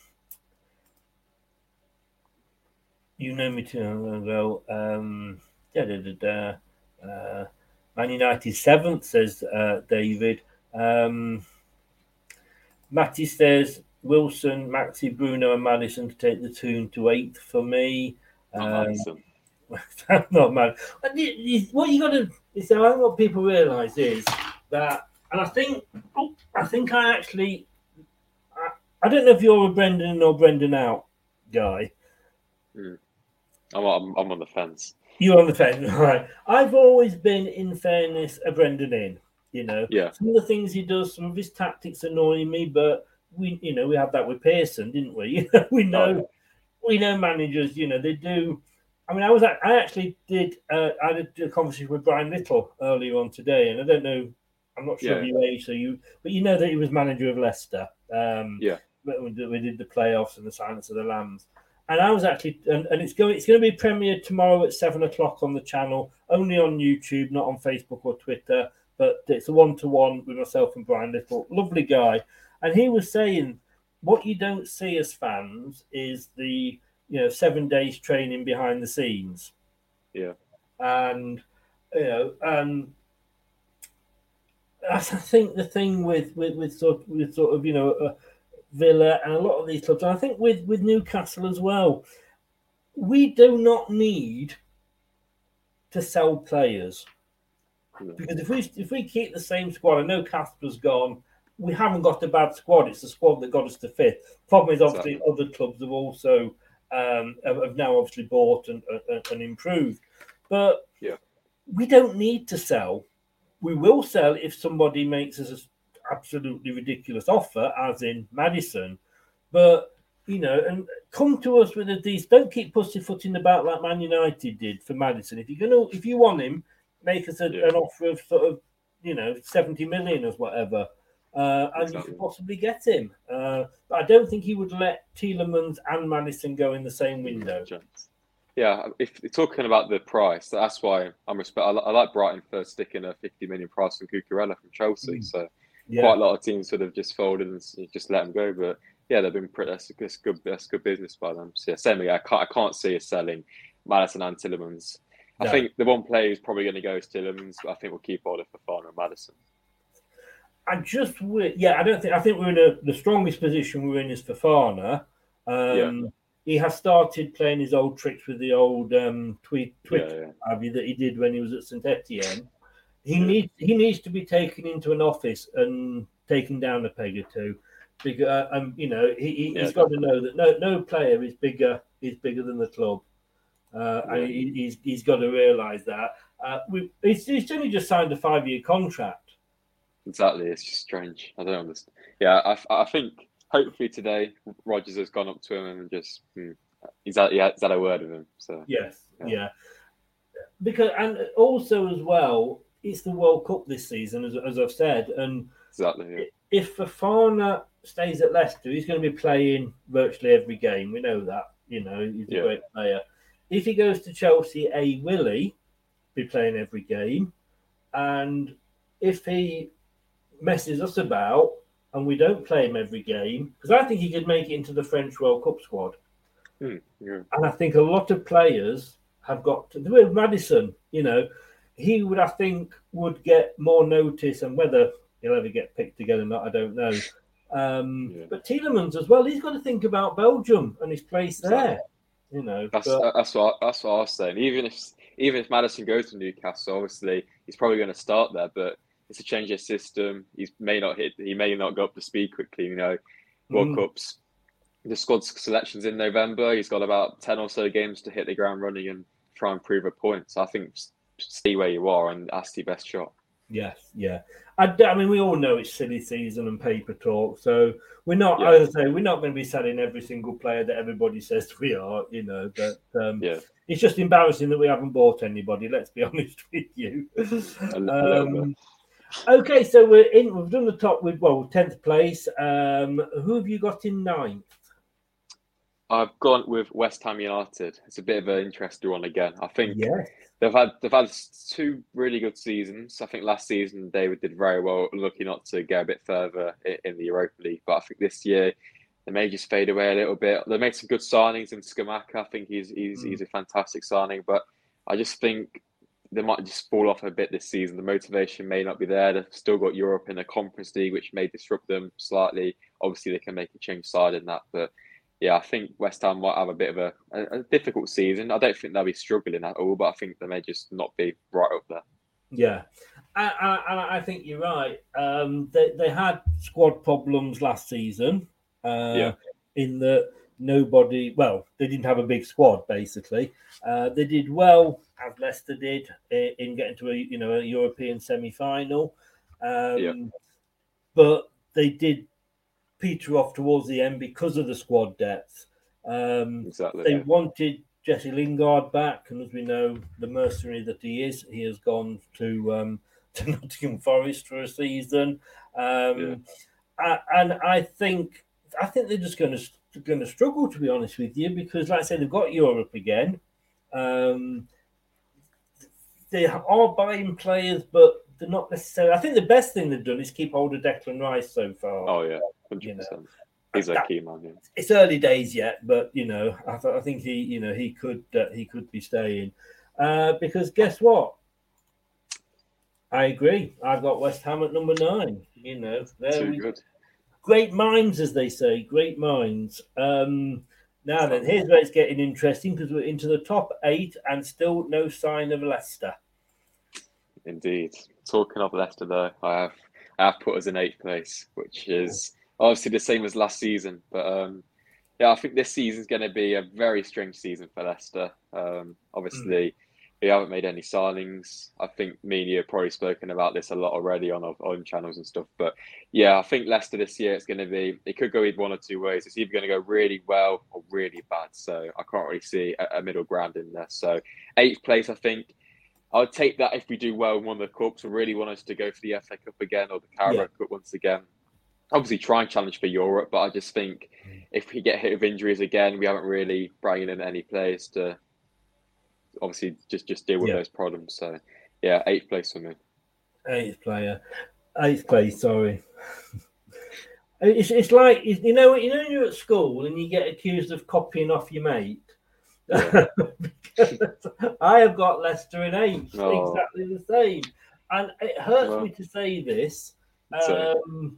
you know me too well. Um, da, da, da, da. Uh, Man United seventh, says uh, David. Um, Matty says Wilson, Maxi, Bruno, and Maddison to take the tune to eighth for me. Not um, Maddison. Not mad. What you got to is I think what people realise is that, and I think, oh, I think I actually, I, I don't know if you're a Brendan or Brendan out guy. Mm. I'm, I'm I'm on the fence. You're on the fence, right? I've always been, in fairness, a Brendan in. You know, yeah. Some of the things he does, some of his tactics annoy me, but we, you know, we had that with Pearson, didn't we? we know, oh, yeah. we know managers. You know, they do. I mean, I was I actually did uh, I did a conversation with Brian Little earlier on today, and I don't know, I'm not sure yeah. of your age, so you, but you know that he was manager of Leicester. Um, yeah, we did the playoffs and the Silence of the Lambs, and I was actually, and, and it's going it's going to be premiered tomorrow at seven o'clock on the channel, only on YouTube, not on Facebook or Twitter. But it's a one to one with myself and Brian Little, lovely guy, and he was saying what you don't see as fans is the you know, seven days training behind the scenes. Yeah. And, you know, and I think the thing with, with, with, sort, with sort of, you know, uh, Villa and a lot of these clubs, and I think with, with Newcastle as well, we do not need to sell players. Yeah. Because if we if we keep the same squad, I know Casper's gone, we haven't got a bad squad. It's the squad that got us to fifth. Problem is, obviously, exactly. Other clubs have also Um, have now obviously bought and, and, and improved. But yeah. we don't need to sell. We will sell if somebody makes us an absolutely ridiculous offer, as in Maddison. But, you know, and come to us with a decent... Don't keep pussyfooting about like Man United did for Maddison. If you're gonna, if you want him, make us a, yeah. an offer of sort of, you know, seventy million or whatever. Uh, and exactly. you could possibly get him. Uh, but I don't think he would let Tielemans and Maddison go in the same window. Yeah, if you're talking about the price, that's why I'm respect. I, I like Brighton for sticking a fifty million price on Cucurella from Chelsea. Mm. So yeah. quite a lot of teams would have just folded and just let him go. But yeah, they've been pretty. That's, that's good. That's good business by them. So yeah, same again. I can't. I can't see us selling Maddison and Tielemans. No. I think the one player who's probably going to go is Tielemans, but I think we'll keep hold of Fofana and Maddison. I just would, yeah. I don't think. I think we're in a, the strongest position we're in is Fofana. Um, yeah. He has started playing his old tricks with the old um, tweet, Twitter yeah, yeah. that he did when he was at Saint Etienne. He yeah. needs he needs to be taken into an office and taken down a peg or two, because uh, um, you know he, he, yeah, he's got to know that no no player is bigger is bigger than the club, uh, yeah. and he, he's he's got to realise that. Uh, we he's, he's only just signed a five year contract. Exactly, it's just strange. I don't understand. Yeah, I, I think hopefully today Rodgers has gone up to him and just hmm, he's had, yeah, he's had a word with him. So yes, yeah. yeah, because and also as well, it's the World Cup this season, as, as I've said, and exactly. Yeah. If Fofana stays at Leicester, he's going to be playing virtually every game. We know that. You know, he's a yeah. great player. If he goes to Chelsea, A, will he be playing every game? And if he messes us about and we don't play him every game, because I think he could make it into the French World Cup squad. Mm, yeah. And I think a lot of players have got to do it. Maddison, you know, he would, I think, would get more notice, and whether he'll ever get picked together or not, I don't know. Um, yeah. But Tielemans as well, he's got to think about Belgium and his place exactly. there. You know, that's but... that's what that's what I was saying. Even if even if Maddison goes to Newcastle, obviously he's probably going to start there, but it's a change of system. He may not hit. He may not go up to speed quickly. You know, World mm. Cups, the squad selections in November. He's got about ten or so games to hit the ground running and try and prove a point. So I think stay where you are, and that's the best shot. Yes, yeah. I, I mean, we all know it's silly season and paper talk, so we're not. Yeah. As I say, we're not going to be selling every single player that everybody says we are. You know, but um, Yeah. it's just embarrassing that we haven't bought anybody. Let's be honest with you. A, a little bit. Um, okay, so we're in. We've done the top with well tenth place. Um, who have you got in ninth? I've gone with West Ham United. It's a bit of an interesting one again. I think Yes. they've had they've had two really good seasons. I think last season they did very well, lucky not to go a bit further in, in the Europa League. But I think this year they may just fade away a little bit. They made some good signings in Skamaka. I think he's he's Mm. he's a fantastic signing, but I just think they might just fall off a bit this season. The motivation may not be there. They've still got Europe in the Conference League, which may disrupt them slightly. Obviously, they can make a change side in that, but. Yeah, I think West Ham might have a bit of a, a, a difficult season. I don't think they'll be struggling at all, but I think they may just not be right up there. Yeah, and I, I, I think you're right. Um, they they had squad problems last season. Uh, Yeah. In that nobody, well, they didn't have a big squad basically. Uh, they did well as Leicester did in, in getting to a you know a European semi-final. Um, Yeah. But they did peter off towards the end because of the squad depth. Um, Exactly. they yeah. wanted Jesse Lingard back, and as we know, the mercenary that he is, he has gone to um, to Nottingham Forest for a season. Um, I, and I think I think they're just going to going to struggle, to be honest with you, because, like I say, they've got Europe again. Um, they are buying players, but they're not necessarily. I think the best thing they've done is keep hold of Declan Rice so far. Oh, yeah, one hundred percent. You know, He's a key man. Yeah. It's early days yet, but you know, I, th- I think he, you know, he could uh, he could be staying uh, because guess what? I agree. I've got West Ham at number nine. You know, Too we, good. Great minds, as they say. Great minds. Um, now then, here's where it's getting interesting because we're into the top eight and still no sign of Leicester. Indeed. Talking of Leicester, though, I have I have put us in eighth place, which is obviously the same as last season. But um, yeah, I think this season is going to be a very strange season for Leicester. Um, obviously, mm. we haven't made any signings. I think me and you have probably spoken about this a lot already on our own channels and stuff. But yeah, I think Leicester this year, it's going to be, it could go either one or two ways. It's either going to go really well or really bad. So I can't really see a, a middle ground in there. So eighth place, I think. I would take that if we do well in one of the cups. I really want us to go for the F A Cup again or the Carabao yeah. Cup once again. Obviously, try and challenge for Europe, but I just think if we get hit with injuries again, we haven't really brought in any players to obviously just, just deal with yeah. those problems. So, yeah, eighth place for me. Eighth player, eighth place. Sorry, it's it's like you know you know you're at school and you get accused of copying off your mate. Yeah. I have got Leicester in eighth, oh. exactly the same, and it hurts well, me to say this, um,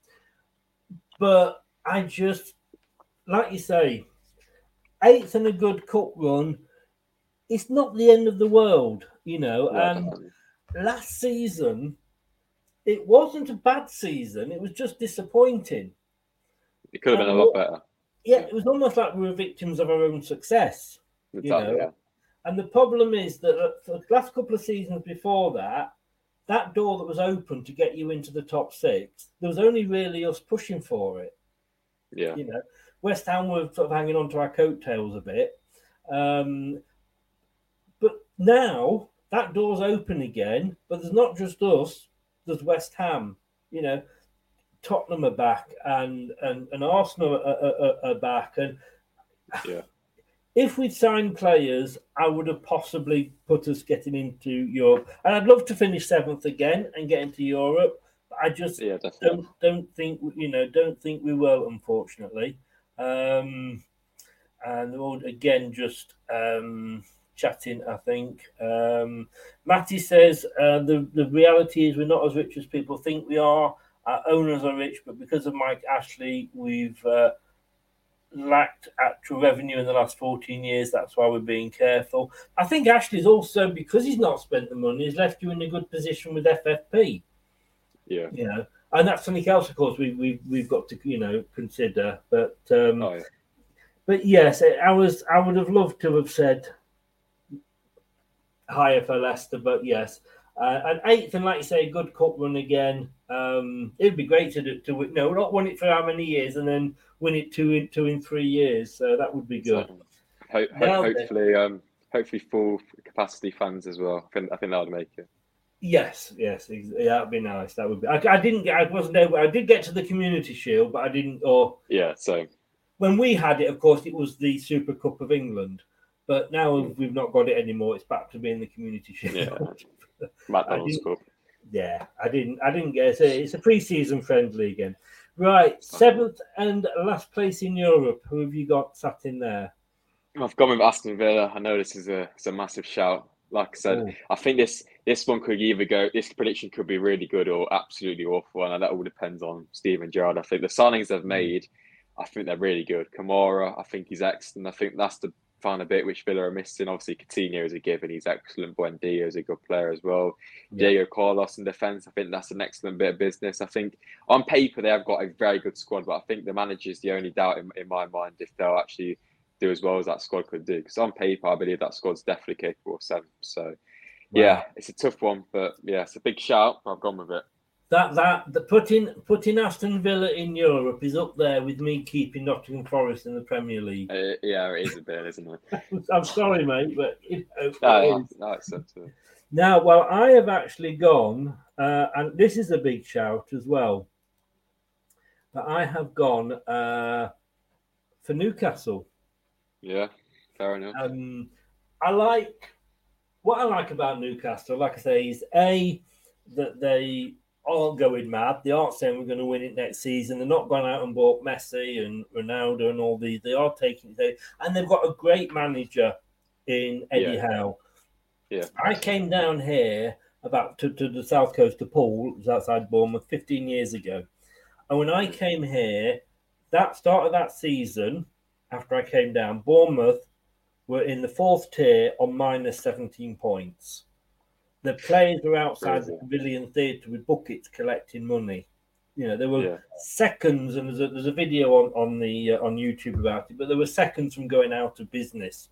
but I just, like you say, eighth and a good cup run. It's not the end of the world, you know. Yeah, and definitely. Last season, it wasn't a bad season; it was just disappointing. It could have been a lot better. Yeah, it was almost like we were victims of our own success. Exactly, you know? yeah. And the problem is that for the last couple of seasons before that, that door that was open to get you into the top six, there was only really us pushing for it. Yeah. You know, West Ham were sort of hanging on to our coattails a bit. Um, but now that door's open again, but there's not just us, there's West Ham, you know. Tottenham are back and, and, and Arsenal are, are, are back. And yeah. if we'd signed players, I would have possibly put us getting into Europe. And I'd love to finish seventh again and get into Europe. But I just yeah, don't don't think you know don't think we will, unfortunately. Um, and they're all again just um, chatting. I think um, Matty says uh, the the reality is we're not as rich as people think we are. Our owners are rich, but because of Mike Ashley, we've uh, lacked actual revenue in the last fourteen years. That's why we're being careful. I think Ashley's also, because he's not spent the money, has left you in a good position with F F P. Yeah. You know, and that's something else, of course, we, we, we've got to, you know, consider. But, um, oh, yeah. but yes, I was, I would have loved to have said higher for Leicester, but yes. Uh, and eighth, and like you say, good cup run again. Um, it'd be great to do, to win. No, not win it for how many years, and then win it two in two in three years. So that would be good. So, ho- ho- Now hopefully, then, um, hopefully full capacity fans as well. I think I think that would make it. yes, yes, ex- yeah, that'd be nice. That would be. I, I didn't get. I wasn't able. I did get to the Community Shield, but I didn't. Or Yeah, so when we had it, of course, it was the Super Cup of England. But now we've not got it anymore. It's back to being the Community Shield. yeah, McDonald's Cup. Yeah, I didn't. I didn't get it. It's a pre-season friendly again. Right, seventh and last place in Europe. Who have you got sat in there? I've gone with Aston Villa. I know this is a it's a massive shout. Like I said, Ooh. I think this this one could either go. This prediction could be really good or absolutely awful, and that all depends on Steven Gerrard. I think the signings they've made, I think they're really good. Kamara, I think he's excellent. I think that's the final bit which Villa are missing. Obviously, Coutinho is a given; he's excellent. Buendia is a good player as well. Yeah. Diego Carlos in defence, I think that's an excellent bit of business. I think on paper they have got a very good squad, but I think the manager is the only doubt in, in my mind if they'll actually do as well as that squad could do. Because on paper, I believe that squad's definitely capable of seventh. So, wow. yeah, it's a tough one, but yeah, it's a big shout. But I've gone with it. That that the putting putting Aston Villa in Europe is up there with me keeping Nottingham Forest in the Premier League. Uh, yeah, it is a bit, isn't it? I'm sorry, mate, but it, it no, is. No, it's up to it. Now, well, I have actually gone, uh, and this is a big shout as well. But I have gone uh, for Newcastle. Yeah, fair enough. Um, I like what I like about Newcastle. Like I say, is a that they aren't going mad. They aren't saying we're going to win it next season. They're not going out and bought Messi and Ronaldo and all these. They are taking it, and they've got a great manager in Eddie Yeah. Howe. Yeah, I came down here about to, to the south coast of Poole, it was outside Bournemouth, fifteen years ago. And when I came here, that start of that season, after I came down, Bournemouth were in the fourth tier on minus seventeen points. The players were outside the Pavilion Theatre with buckets collecting money. You know, there were Yeah. seconds, and there's a, there's a video on on the uh, on YouTube about it. But there were seconds from going out of business.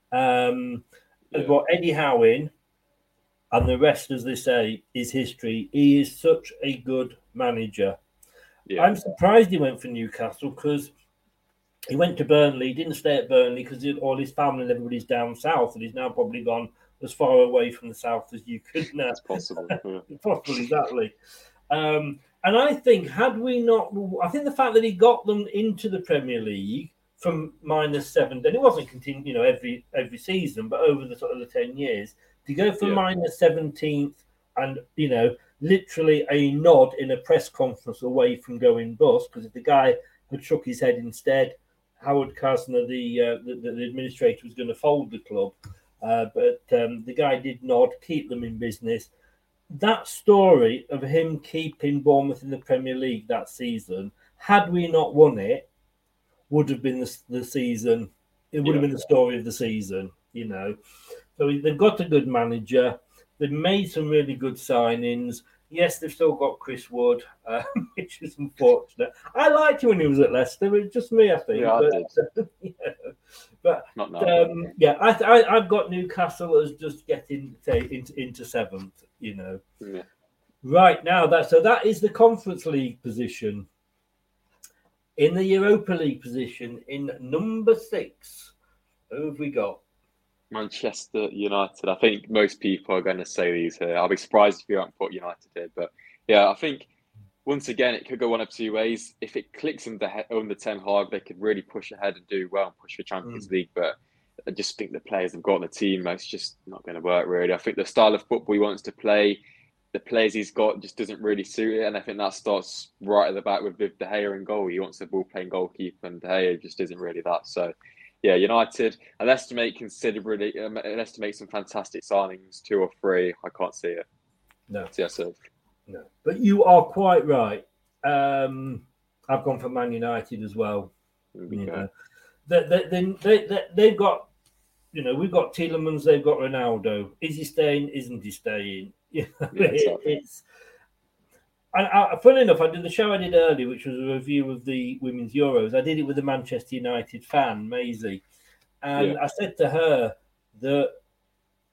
Um, They've got Eddie Howe in, and the rest, as they say, is history. He is such a good manager. Yeah. I'm surprised he went for Newcastle because he went to Burnley. He didn't stay at Burnley because all his family and everybody's down south, and he's now probably gone as far away from the south as you could now. It's possible. Yeah. Possible, exactly. Um, and I think, had we not, I think the fact that he got them into the Premier League from minus seven, and it wasn't continuing, you know, every every season, but over the sort of the ten years, to go from Yeah. minus seventeenth and, you know, literally a nod in a press conference away from going bust, because if the guy had shook his head instead, Howard Kasner, the, uh, the, the administrator, was going to fold the club. Uh, but um, the guy did nod, keep them in business. That story of him keeping Bournemouth in the Premier League that season, had we not won it, would have been the, the season. It would Yeah. have been the story of the season, you know. So they've got a good manager. They've made some really good signings. Yes, they've still got Chris Wood, uh, which is unfortunate. I liked him when he was at Leicester. It was just me, I think. Yeah, I but, did. yeah. But Not now. um, yeah, I, I, I've got Newcastle as just getting say, into, into seventh, you know. Yeah. Right now, that so that is the Conference League position. In the Europa League position, in number six, who have we got? Manchester United. I think most people are going to say these here. I'll be surprised if you haven't put United here. But yeah, I think once again, it could go one of two ways. If it clicks under, under Ten Hag, they could really push ahead and do well and push for Champions mm. League. But I just think the players they've got on the team, it's just not going to work really. I think the style of football he wants to play, the players he's got just doesn't really suit it. And I think that starts right at the back with, with De Gea in goal. He wants the ball-playing goalkeeper, and De Gea just isn't really that. So yeah, United, unless to make considerably, um, unless to make some fantastic signings, two or three, I can't see it. No. See yourself. No. But you are quite right. Um, I've gone for Man United as well. You know. they, they, they, they, they've got, you know, we've got Tielemans, they've got Ronaldo. Is he staying? Isn't he staying? You know, Yeah, exactly. it's. And I, funny enough, I did the show I did earlier, which was a review of the Women's Euros. I did it with a Manchester United fan, Maisie. And Yeah. I said to her that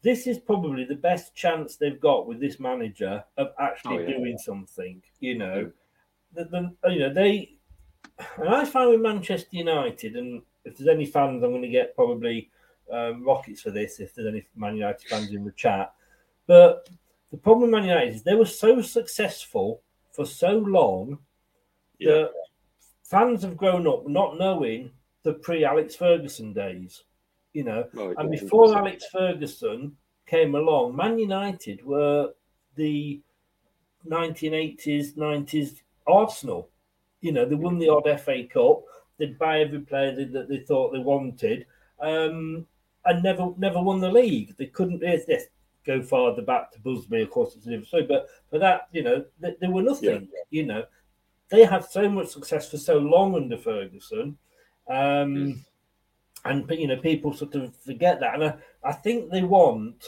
this is probably the best chance they've got with this manager of actually Oh, yeah. doing something. You know, the, the, you know they. And I find with Manchester United, and if there's any fans, I'm going to get probably um, rockets for this. If there's any Man United fans in the chat, but the problem with Man United is they were so successful for so long Yeah. that fans have grown up not knowing the pre-Alex Ferguson days, you know. Oh, and yeah, before one hundred percent. Alex Ferguson came along, Man United were the nineteen eighties, nineties Arsenal. You know, they won the odd F A Cup. They'd buy every player that they, they thought they wanted, um, and never never won the league. They couldn't. Yes, yes, go farther back to Busby, of course, it's a different story. But for that, you know, they, they were nothing. Yeah. You know, they had so much success for so long under Ferguson, um, Mm. and you know, people sort of forget that. And I, I think they want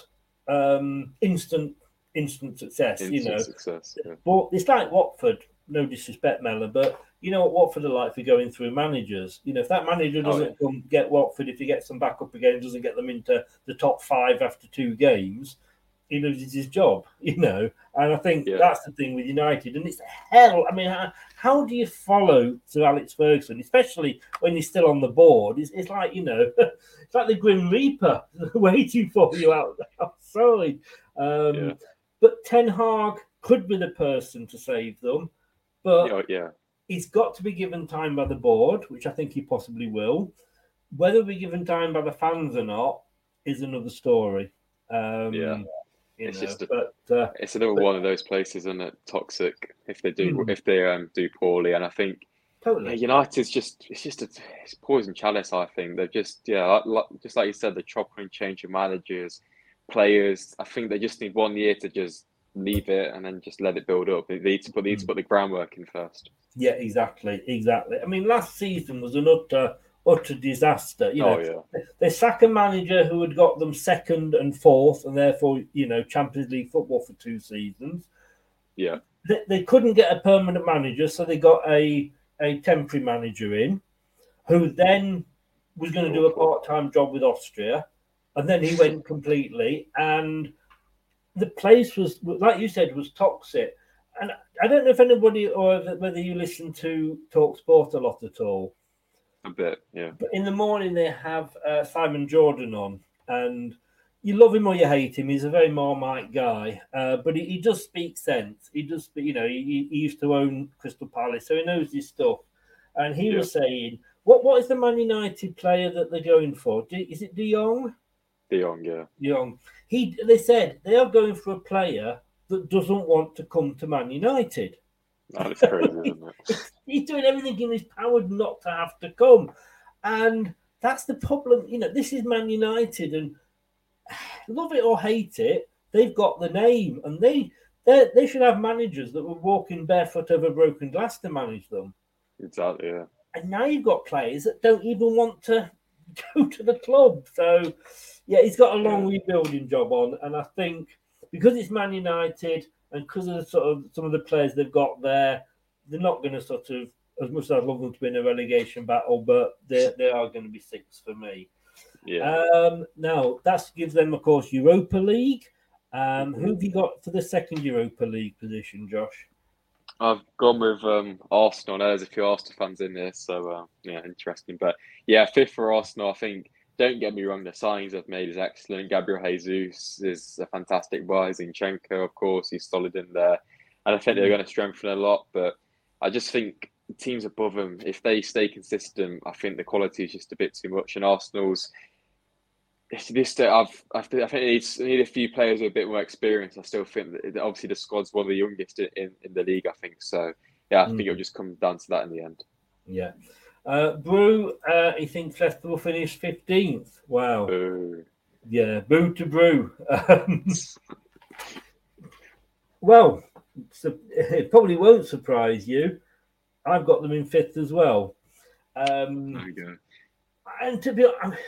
um, instant instant success. Instant you know, success. Yeah. but it's like Watford. No disrespect, Mella, but you know what Watford are like for going through managers. You know, if that manager Oh, doesn't come get Watford, if he gets them back up again, doesn't get them into the top five after two games, he loses his job. You know, and I think Yeah. that's the thing with United. And it's hell. I mean, how, how do you follow Sir Alex Ferguson, especially when he's still on the board? It's, it's like you know, it's like the Grim Reaper waiting for you out outside. Um, Yeah. But Ten Hag could be the person to save them. But Yeah, yeah. he's got to be given time by the board, which I think he possibly will. Whether we're given time by the fans or not is another story. Um, Yeah. you It's know, just a- but uh, It's another but- one of those places, isn't it? Toxic if they do Mm. if they um do poorly, and I think yeah, totally. United's just it's just a it's poison chalice. I think they're just yeah, like, like- just like you said, the chopping and changing managers, players. I think they just need one year to just leave it and then just let it build up. They need to put they need to Mm. put the groundwork in first. Yeah, exactly, exactly. I mean, last season was an utter, utter disaster. You know, Oh yeah, they sack a manager who had got them second and fourth, and therefore, you know, Champions League football for two seasons. yeah, They, they couldn't get a permanent manager, so they got a, a temporary manager in, who then was going to do a part-time job with Austria, and then he went completely, and the place was, like you said, was toxic. And I don't know if anybody or whether you listen to Talk Sport a lot at all. a bit, yeah, But in the morning they have uh, Simon Jordan on, and you love him or you hate him. He's a very Marmite guy, uh, but he, he does speak sense. He does, you know, he, he used to own Crystal Palace, so he knows his stuff. And he Yeah. was saying, "What what is the Man United player that they're going for? De, is it De Jong? De Jong, yeah, De Jong. He they said they are going for a player that doesn't want to come to Man United." that's crazy, isn't it? He's doing everything in his power not to have to come. And that's the problem. You know, this is Man United, and love it or hate it, they've got the name, and they they they should have managers that were walking barefoot over broken glass to manage them. Exactly, yeah. And now you've got players that don't even want to go to the club. So, yeah, he's got a long rebuilding job on. And I think because it's Man United and because of the sort of some of the players they've got there, they're not going to sort of, as much as I'd love them to be in a relegation battle, but they they are going to be six for me. Yeah. Um, now, that gives them, of course, Europa League. Um, who have you got for the second Europa League position, Josh? I've gone with um, Arsenal. I know there's a few Arsenal fans in there, so uh, yeah, interesting. But yeah, fifth for Arsenal. I think, don't get me wrong, the signings I've made is excellent. Gabriel Jesus is a fantastic buy. Zinchenko, of course, he's solid in there. And I think they're going to strengthen a lot. But I just think the teams above them, if they stay consistent, I think the quality is just a bit too much. And Arsenal's, it's this, I've, I think it needs, need a few players with a bit more experience. I still think that obviously the squad's one of the youngest in, in the league, I think. So, yeah, I think Mm. it'll just come down to that in the end. Yeah. Uh, Brew, uh, he thinks Leicester will finish fifteenth. Wow. Boo. Yeah, boo to Brew. Um, well, so, it probably won't surprise you. I've got them in fifth as well. Um, There we go. and to be honest,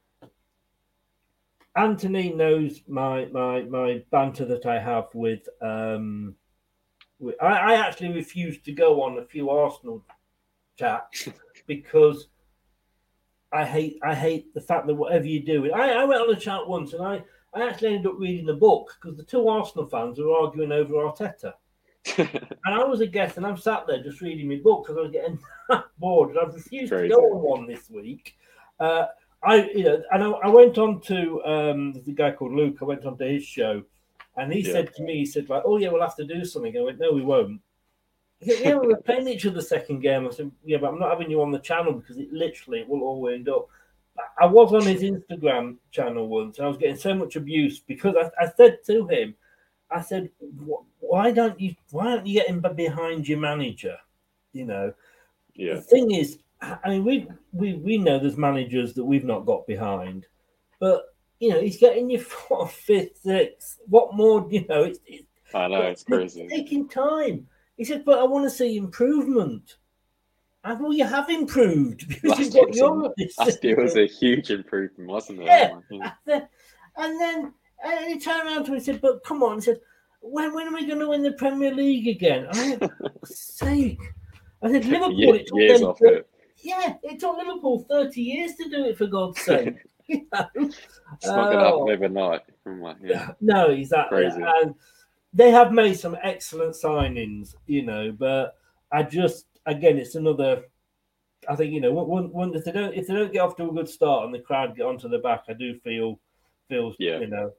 Anthony knows my my my banter that I have with. Um, with I, I actually refused to go on a few Arsenal chats because I hate I hate the fact that whatever you do, I, I went on a chat once and I I actually ended up reading the book because the two Arsenal fans were arguing over Arteta. And I was a guest, and I'm sat there just reading my book because I was getting bored, and I've refused Crazy. to go on one this week. Uh, I, you know, and I, I went on to um, there's a guy called Luke. I went on to his show, and he Yeah. said to me, he said like, "Oh yeah, we'll have to do something." I went, "No, we won't." He said, "Yeah, we were playing each other second game." I said, "Yeah, but I'm not having you on the channel because it literally will all wind up." I was on his Instagram channel once, and I was getting so much abuse because I, I said to him, I said, "Why don't you? Why don't you get him behind your manager?" You know, Yeah. the thing is, I mean, we we we know there's managers that we've not got behind, but you know, he's getting you fourth, fifth, sixth. What more? You know, it's, it's I know, it's crazy. It's taking time. He said, "But I want to see improvement." And well, you have improved because Last you've got year your. was a- last year was a huge improvement, wasn't it? Yeah. Oh, my- And then, and then and he turned around to me and said, "But come on," he said, "When when are we going to win the Premier League again?" I said, "For God's sake!" I said, "Liverpool, Ye- it took years them off thir- it. yeah, it took Liverpool thirty years to do it. For God's sake, you know? It's not going to Oh. happen overnight. I'm like, yeah. No, exactly. Crazy. And they have made some excellent signings, you know, but I just again, it's another. I think you know, when, when, if they don't if they don't get off to a good start and the crowd get onto the back, I do feel feel Yeah. you know,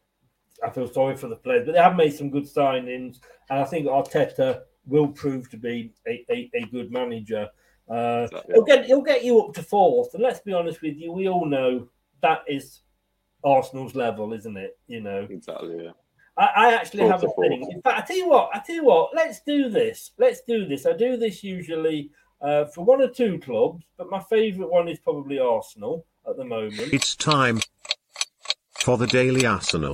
I feel sorry for the players. But they have made some good signings, and I think Arteta will prove to be a, a, a good manager. Uh, Exactly. he'll get he'll get you up to fourth, and let's be honest with you, we all know that is Arsenal's level, isn't it? You know. Exactly, yeah. I, I actually Fourth have a to fourth. thing. In fact, I tell you what, I tell you what, let's do this. Let's do this. I do this usually uh, for one or two clubs, but my favourite one is probably Arsenal at the moment. It's time for the Daily Arsenal.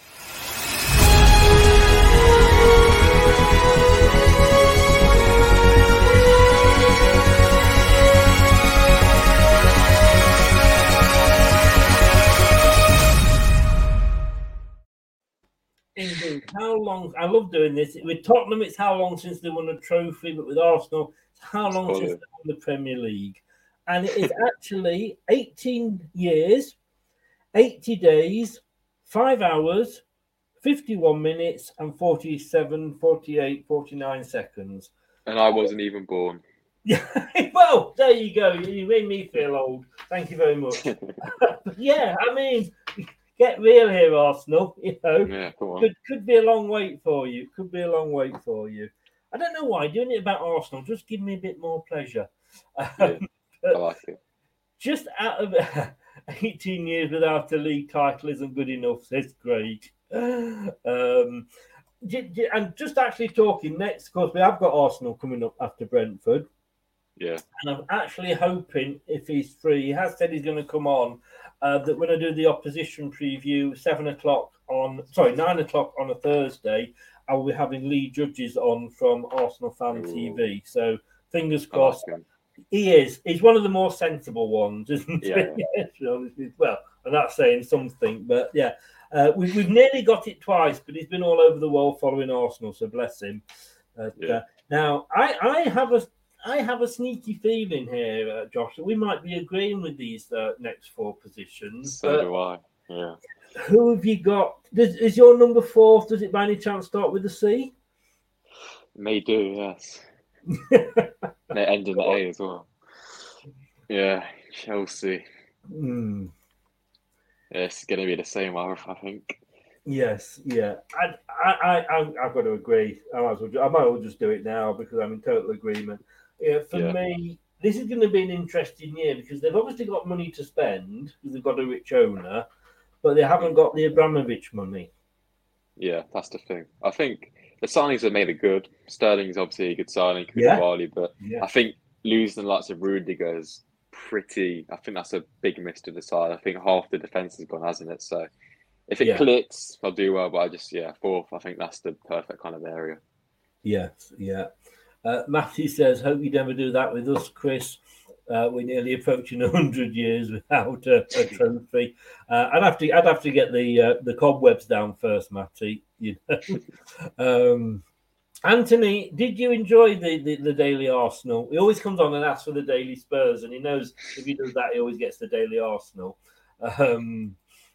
Indeed. How long? I love doing this. With Tottenham, it's how long since they won a trophy, but with Arsenal, it's how long It's since funny. they won the Premier League. And it is actually eighteen years, eighty days, five hours, fifty-one minutes, and forty-seven, forty-eight, forty-nine seconds. And I wasn't even born. Yeah, well, there you go. You made me feel old. Thank you very much. Yeah, I mean, get real here, Arsenal. You know, Yeah, come on. could could be a long wait for you. Could be a long wait for you. I don't know why doing it about Arsenal. Just give me a bit more pleasure. Yeah, I like it. Just out of eighteen years without a league title isn't good enough, says Craig. Um, j- j- and just actually talking next, of course, we have got Arsenal coming up after Brentford. Yeah. And I'm actually hoping, if he's free, he has said he's going to come on, uh, that when I do the opposition preview, seven o'clock on, sorry, nine o'clock on a Thursday, I will be having Lee Judges on from Arsenal Fan Ooh. T V. So fingers I like crossed. him. He is. He's one of the more sensible ones, isn't Yeah, he? To be honest with you. Well, I'm not saying something, but yeah. Uh, we, we've nearly got it twice, but he's been all over the world following Arsenal, so bless him. But, Yeah. uh, now, I, I have a I have a sneaky feeling here, uh, Josh, that we might be agreeing with these uh, next four positions. So but do I. Yeah. who have you got? Does, is your number four? Does it by any chance start with a C? May do, yes. They end in the A as well. Yeah, Chelsea. Hmm. Yeah, it's going to be the same, I I think. Yes, yeah. I, I, I, I- I've got to agree. I might, as well, ju- I might as well just do it now because I'm in total agreement. Yeah, for Yeah. me, this is going to be an interesting year because they've obviously got money to spend because they've got a rich owner, but they haven't got the Abramovich money. Yeah, that's the thing. I think the signings have made it good. Sterling's obviously a good signing, Yeah. Koulibaly, but Yeah. I think losing the likes of Rudiger is pretty. I think that's a big miss to the side. I think half the defence has gone, hasn't it? So if it Yeah. clicks, I'll do well. But I just, yeah, fourth, I think that's the perfect kind of area. Yes, yeah. Uh, Matthew says, hope you never do that with us, Chris. Uh, we're nearly approaching one hundred years without a, a trophy. Uh, I'd have to, I'd have to get the uh, the cobwebs down first, Matty. You know. um, Anthony, did you enjoy the, the, the Daily Arsenal? He always comes on and asks for the Daily Spurs, and he knows if he does that, he always gets the Daily Arsenal. Um,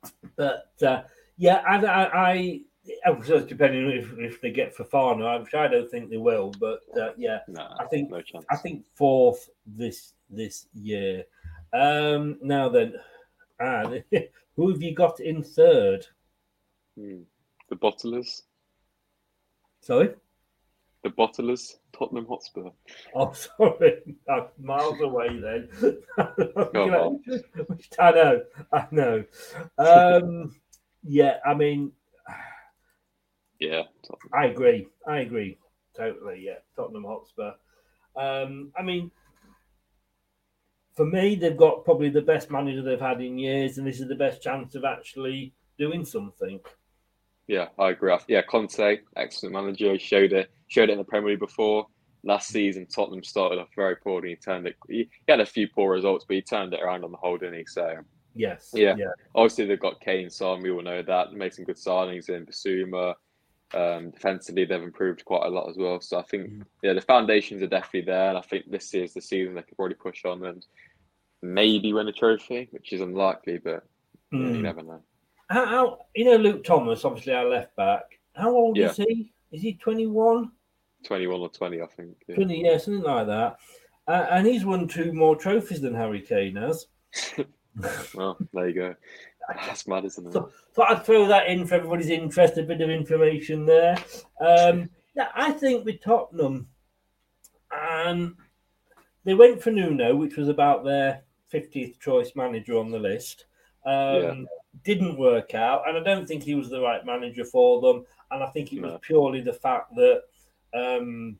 But uh, yeah, I, I, I depending if, if they get Fofana, which I don't think they will. But uh, yeah, nah, I think no chance. I think fourth this this year. Um, now then, and who have you got in third? Hmm. The Bottlers. Sorry. The Bottlers, Tottenham Hotspur. Oh, sorry, I'm miles away then. Oh, Which I know, I know. Um, yeah, I mean, yeah, Tottenham. I agree. I agree totally. Yeah, Tottenham Hotspur. Um, I mean, for me, they've got probably the best manager they've had in years, and this is the best chance of actually doing something. Yeah, I agree. Yeah, Conte, excellent manager. He showed it, showed it in the Premier League before. Last season, Tottenham started off very poorly. He turned it. He, he had a few poor results, but he turned it around on the whole, didn't he? So yes, yeah. yeah. Obviously, they've got Kane, Son. We all know that. They made some good signings in Basuma. Um, defensively, they've improved quite a lot as well. So I think mm. yeah, the foundations are definitely there, and I think this is the season they could probably push on and maybe win a trophy, which is unlikely, but mm. yeah, you never know. How, how you know Luke Thomas, obviously our left back. How old yeah. is he? Is he twenty-one? twenty-one or twenty, I think. Yeah. twenty, yeah, something like that. Uh, and he's won two more trophies than Harry Kane has. Well, there you go. That's mad, isn't it? So, thought I'd throw that in for everybody's interest, a bit of information there. Um, yeah, I think with Tottenham, um, they went for Nuno, which was about their fiftieth choice manager on the list. Um, yeah. Didn't work out, and I don't think he was the right manager for them. And I think it was no. purely the fact that um,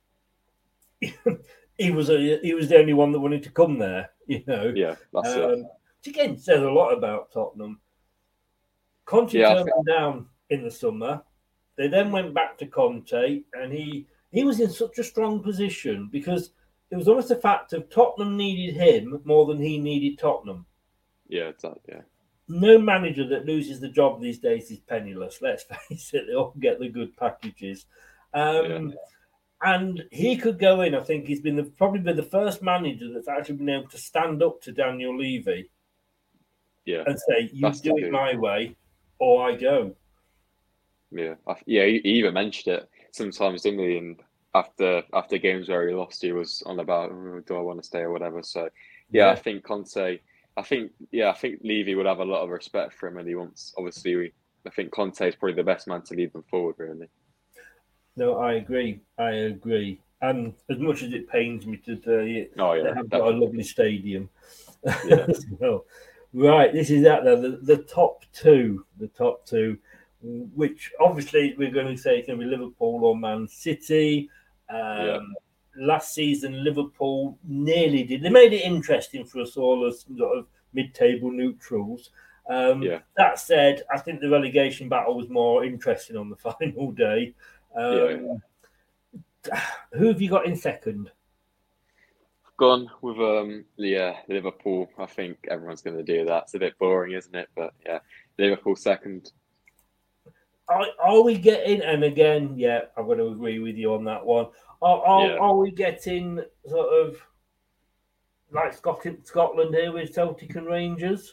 he was a, he was the only one that wanted to come there. You know, yeah, that's um, it. Which again says a lot about Tottenham. Conte yeah, turned them down in the summer. They then went back to Conte, and he he was in such a strong position because it was almost the fact of Tottenham needed him more than he needed Tottenham. Yeah, it's that. Yeah. No manager that loses the job these days is penniless. Let's face it; they all get the good packages. Um, yeah. And he could go in. I think he's been the, probably been the first manager that's actually been able to stand up to Daniel Levy. Yeah, and say, "You that's do it my way, or I go." Yeah, yeah. He even mentioned it sometimes, didn't he? And after after games where he lost, he was on about, oh, "Do I want to stay or whatever?" So, yeah, yeah. I think Conte. I think, yeah, I think Levy would have a lot of respect for him, and he wants. Obviously, we, I think Conte is probably the best man to lead them forward, really. No, I agree. I agree. And as much as it pains me to say, oh, yeah, they have definitely. got a lovely stadium. Yeah. So, right, this is that then. The, the top two, the top two, which obviously we're going to say it's going to be Liverpool or Man City. Um, yeah. Last season, Liverpool nearly did. They made it interesting for us all as sort of mid-table neutrals. Um, yeah. That said, I think the relegation battle was more interesting on the final day. Um, yeah, yeah. Who have you got in second? I've gone with um, yeah, Liverpool. I think everyone's going to do that. It's a bit boring, isn't it? But yeah, Liverpool second. Are, are we getting, and again, yeah, I'm going to agree with you on that one. Are, are, yeah. are we getting sort of like Scotland, Scotland here with Celtic and Rangers?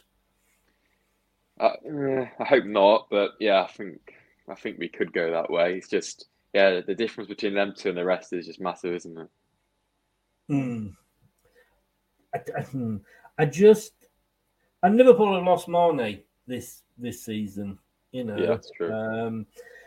Uh, I hope not, but yeah, I think I think we could go that way. It's just yeah, the difference between them two and the rest is just massive, isn't it? Hmm. I, I, I just and Liverpool have lost Mane this this season. You know, yeah, that's true. Um,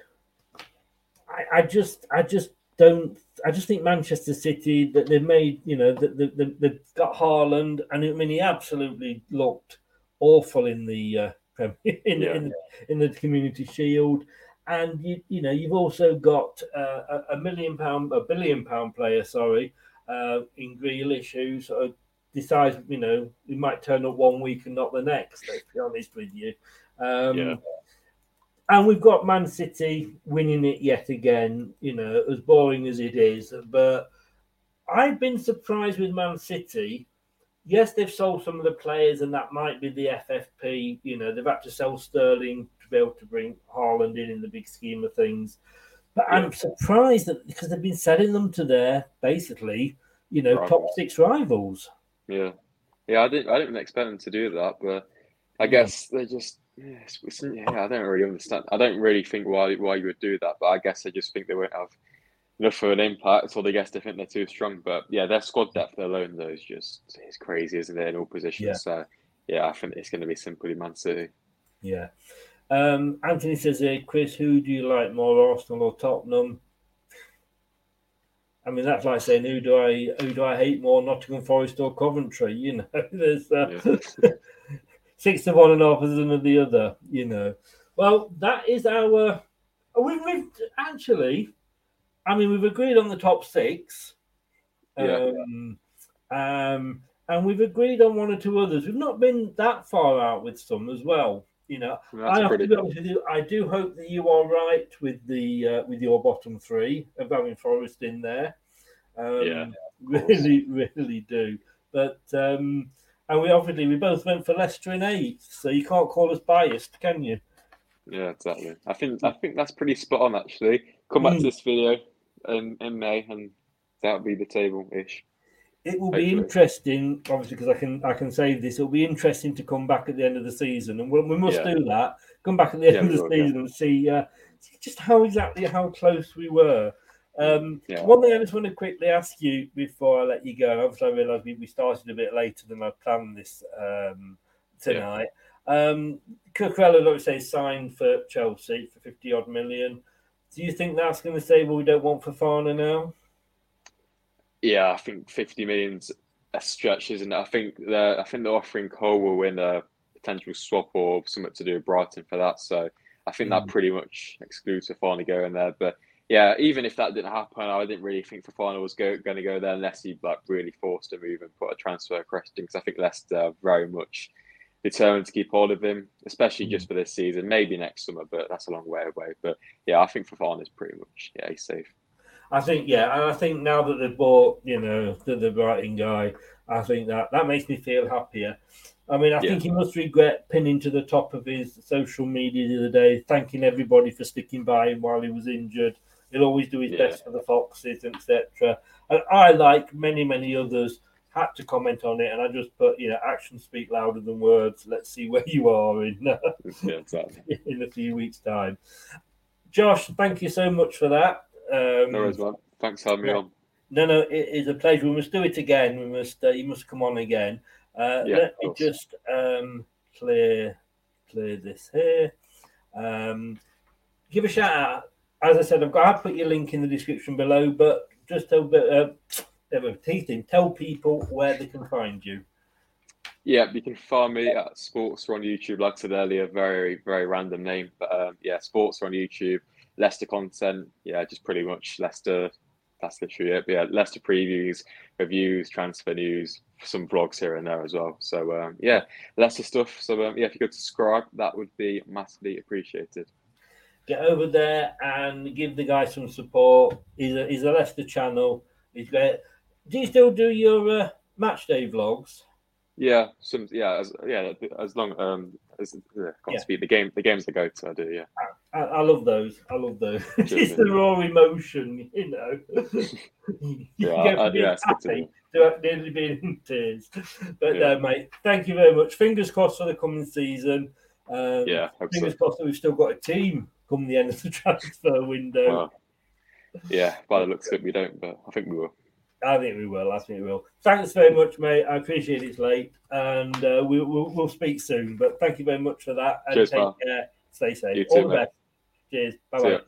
I, I just I just don't. I just think Manchester City that they've made. You know, that they, they, they've got Haaland, and I mean he absolutely looked awful in the. Uh, In, yeah. in in the Community Shield, and you you know you've also got uh, a, a million pound, a billion pound player, sorry, uh, in Grealish, who sort of decides you know he might turn up one week and not the next. Let's be honest with you. Um, yeah. And we've got Man City winning it yet again. You know, as boring as it is, but I've been surprised with Man City. Yes, they've sold some of the players, and that might be the F F P. You know, they've had to sell Sterling to be able to bring Haaland in in the big scheme of things. But yeah. I'm surprised that because they've been selling them to their basically, you know, rivals. Top six rivals. Yeah, yeah. I didn't, I didn't expect them to do that, but I guess yeah. they just Yeah, it's, it's, yeah, I don't really understand. I don't really think why why you would do that, but I guess I just think they won't have enough of an impact, or they guess they think they're too strong. But yeah, their squad depth alone though is just it's crazy, isn't it, in all positions? Yeah. So yeah, I think it's going to be simply Man City. Yeah. Um, Anthony says here, Chris, who do you like more, Arsenal or Tottenham? I mean, that's like saying who do I who do I hate more, Nottingham Forest or Coventry? You know, there's uh, yeah. six of one and half of the other. You know, well, that is our. We've, we've actually, I mean, we've agreed on the top six, um, yeah. um, and we've agreed on one or two others. We've not been that far out with some as well. You know, That's I have pretty to be honest with you. I do hope that you are right with the uh, with your bottom three of having Forest in there. Um, yeah, really, really do. But um, and we obviously we both went for Leicester in eighth, so you can't call us biased, can you? Yeah, exactly. I think I think that's pretty spot on. Actually, come back Mm. to this video in in May, and that'll be the table ish. It will Hopefully. be interesting, obviously, because I can I can say this. It'll be interesting to come back at the end of the season, and we, we must yeah. do that. Come back at the end yeah, of the will, season yeah. and see, uh, see just how exactly how close we were. Um, yeah. One thing I just want to quickly ask you before I let you go. Obviously, I realise we, we started a bit later than I planned this um, tonight. Yeah. Um, Cucurella, like we say, signed for Chelsea for fifty odd million. Do you think that's going to say, well, we don't want Fofana now? Yeah, I think fifty million's a stretch, isn't it? I think they're I think they're offering Colwill in a potential swap or something to do with Brighton for that. So I think mm. that pretty much excludes Fofana going there. But yeah, even if that didn't happen, I didn't really think Fofana was go, going to go there unless he like really forced a move and put a transfer request in. Because I think Leicester are very much determined to keep hold of him, especially mm. just for this season. Maybe next summer, but that's a long way away. But yeah, I think Fofana is pretty much yeah he's safe. I think, yeah, and I think now that they've bought, you know, the, the Brighton guy, I think that that makes me feel happier. I mean, I yeah. think he must regret pinning to the top of his social media the other day, thanking everybody for sticking by him while he was injured. He'll always do his yeah. best for the Foxes, et cetera. And I, like many, many others, had to comment on it, and I just put, you know, actions speak louder than words. Let's see where you are in, uh, yeah, exactly. in a few weeks' time. Josh, thank you so much for that. Um, no worries, man. Thanks for having me on. No, no, it is a pleasure. We must do it again. We must. Uh, you must come on again. Uh, yeah, let me just um, clear clear this here. Um, give a shout out. As I said, I've got. I'll put your link in the description below. But just a bit. Uh, there were teeth in. Tell people where they can find you. Yeah, you can find me at Sports on YouTube. Like I said earlier, very very random name, but um, yeah, Sports on YouTube. Leicester content, yeah, just pretty much Leicester. That's literally it. But yeah, Leicester previews, reviews, transfer news, some vlogs here and there as well. So um, yeah, Leicester stuff. So um, yeah, if you could subscribe, that would be massively appreciated. Get over there and give the guy some support. He's a, he's a Leicester channel. He's great. Do you still do your uh, match day vlogs? Yeah, some yeah, as yeah, as long um as yeah, can't yeah. speak the game the games I go to, I do, yeah. I, I love those. I love those. It's the raw emotion, you know. you yeah, go I, yeah, it's happy to nearly being in tears. But yeah. no, mate, thank you very much. Fingers crossed for the coming season. Um, yeah, fingers so. crossed that we've still got a team come the end of the transfer window. Well, yeah, by the looks of it, we don't, but I think we will. I think we will. I think we will. Thanks very much, mate. I appreciate it's late, and uh, we, we'll we'll speak soon. But thank you very much for that. And Cheers, take pal. care. Stay safe. You All too, the mate. best. Cheers. Bye bye.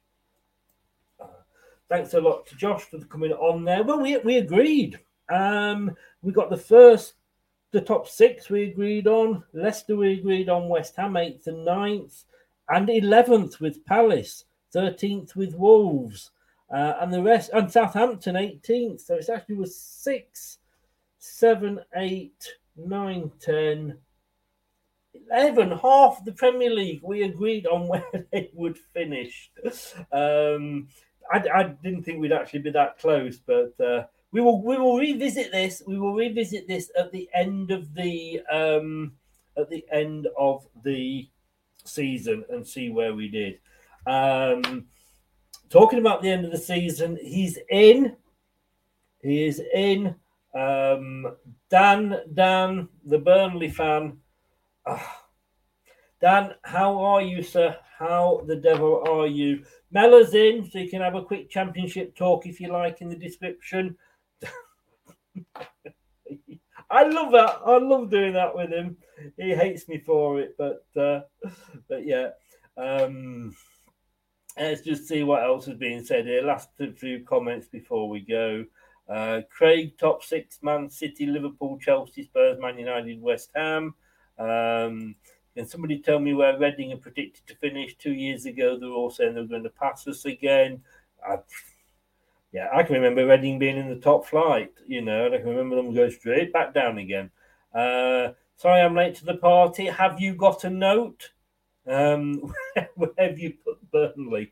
Uh, thanks a lot to Josh for coming on there. Well, we we agreed. Um, we got the first, the top six we agreed on. Leicester we agreed on. West Ham eighth and ninth, and eleventh with Palace. Thirteenth with Wolves. Uh, and the rest, and Southampton eighteenth. So it actually was six, seven, eight, nine, ten, eleven. Half the Premier League we agreed on where they would finish. Um, I, I didn't think we'd actually be that close, but uh, we will we will revisit this. We will revisit this at the end of the um, at the end of the season and see where we did. Um, Talking about the end of the season, he's in. He is in. Um, Dan, Dan, the Burnley fan. Uh, Dan, how are you, sir? How the devil are you? Mellor's in, so you can have a quick championship talk if you like in the description. I love that. I love doing that with him. He hates me for it, but uh, but yeah. Um, let's just see what else is being said here. Last few comments before we go. Uh, Craig, top six: Man City, Liverpool, Chelsea, Spurs, Man United, West Ham. Um, can somebody tell me where Reading are predicted to finish? Two years ago, they were all saying they were going to pass us again. I, yeah, I can remember Reading being in the top flight, you know, and I can remember them going straight back down again. Uh, sorry, I'm late to the party. Have you got a note? Um, where have you put Burnley?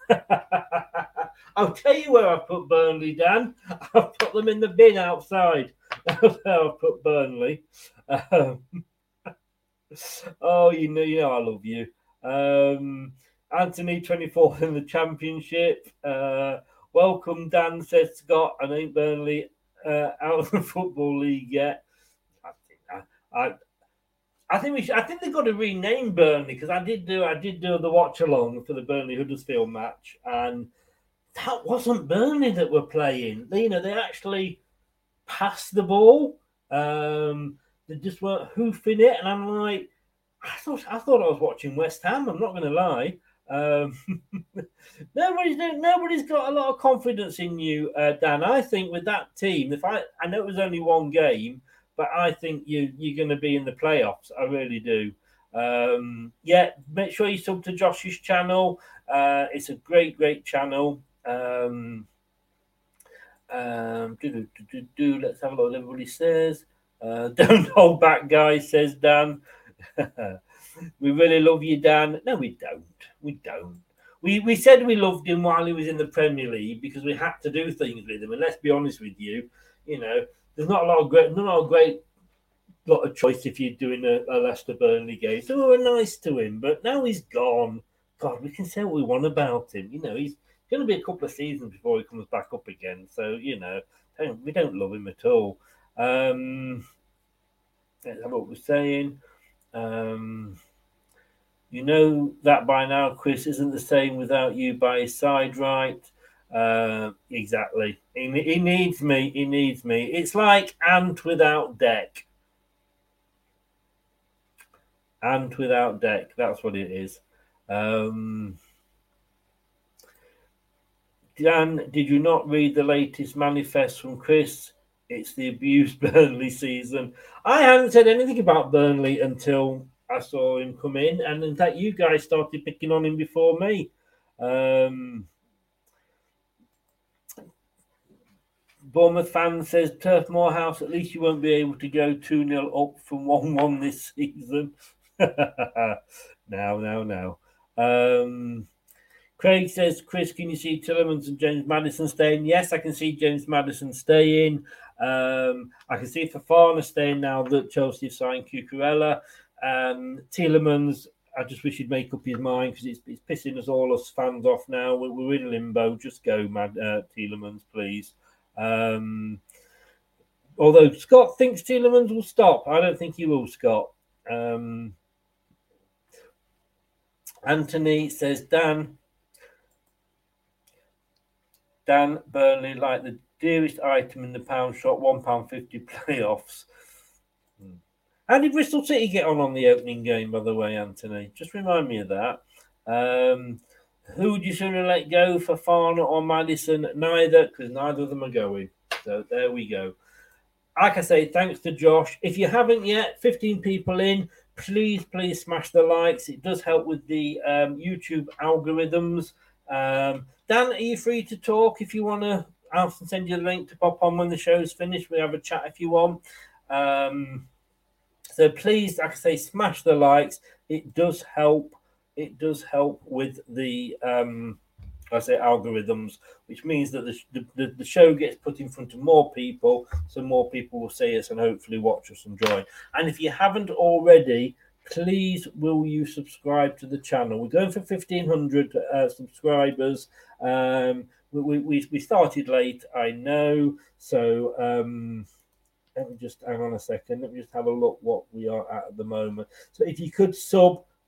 I'll tell you where I put Burnley, Dan. I've put them in the bin outside. That's how I put Burnley. Um, oh, you know, you know, I love you. Um, Anthony, twenty-fourth in the championship. Uh, welcome, Dan, says Scott. I ain't Burnley uh, out of the Football League yet. I think I, I I think we should, I think they've got to rename Burnley because I did do I did do the watch along for the Burnley Huddersfield match, and that wasn't Burnley that were playing. They, you know, they actually passed the ball. Um, they just weren't hoofing it, and I'm like, I thought I thought I was watching West Ham. I'm not going to lie. Um, nobody's nobody's got a lot of confidence in you, uh, Dan. I think with that team, if I I know it was only one game. But I think you, you're going to be in the playoffs. I really do. Um, yeah, make sure you sub to Josh's channel. Uh, it's a great, great channel. Um, um, do, do, do, do, do. Let's have a look what everybody says. Uh, don't hold back, guys, says Dan. We really love you, Dan. No, we don't. We don't. We, we said we loved him while he was in the Premier League because we had to do things with him. And let's be honest with you, you know, there's not a lot of great, not a great lot of choice if you're doing a, a Leicester Burnley game. So we were nice to him, but now he's gone. God, we can say what we want about him. You know, he's going to be a couple of seasons before he comes back up again. So you know, don't, we don't love him at all. Um, that's what we're saying. Um, you know that by now, Chris isn't the same without you by his side, right? Uh, exactly. He, he needs me. He needs me. It's like Ant without Deck. Ant without Deck. That's what it is. Um, Dan, did you not read the latest manifest from Chris? It's the abused Burnley season. I hadn't said anything about Burnley until I saw him come in. And in fact, you guys started picking on him before me. Um... Bournemouth fan says, Turf Moorhouse, at least you won't be able to go two nil up from one one this season. now, now, now. Um, Craig says, Chris, can you see Tielemans and James Maddison staying? Yes, I can see James Maddison staying. Um, I can see Fofana staying now that Chelsea have signed Cucurella. Um, Tielemans, I just wish he'd make up his mind because it's, it's pissing us all, us fans, off now. We're, we're in limbo. Just go, Mad, uh, Tielemans, please. Um, although Scott thinks Tielemans will stop. I don't think he will, Scott. Um, Anthony says, Dan, Dan Burnley, like the dearest item in the pound shop, one pound fifty playoffs. Hmm. How did Bristol City get on on the opening game, by the way, Anthony? Just remind me of that. Um, Who would you sooner let go, Fofana or Maddison? Neither, because neither of them are going. So there we go. Like I say, thanks to Josh. If you haven't yet, fifteen people in, please, please smash the likes. It does help with the um, YouTube algorithms. Um, Dan, are you free to talk if you want to? I'll send you the link to pop on when the show's finished. We have a chat if you want. Um, so please, like I say, smash the likes. It does help. It does help with the, um, I say, algorithms, which means that the, the the show gets put in front of more people, so more people will see us and hopefully watch us and join. And if you haven't already, please will you subscribe to the channel? We're going for fifteen hundred uh, subscribers. Um, we, we we started late, I know. So um, let me just hang on a second. Let me just have a look what we are at at the moment. So if you could sub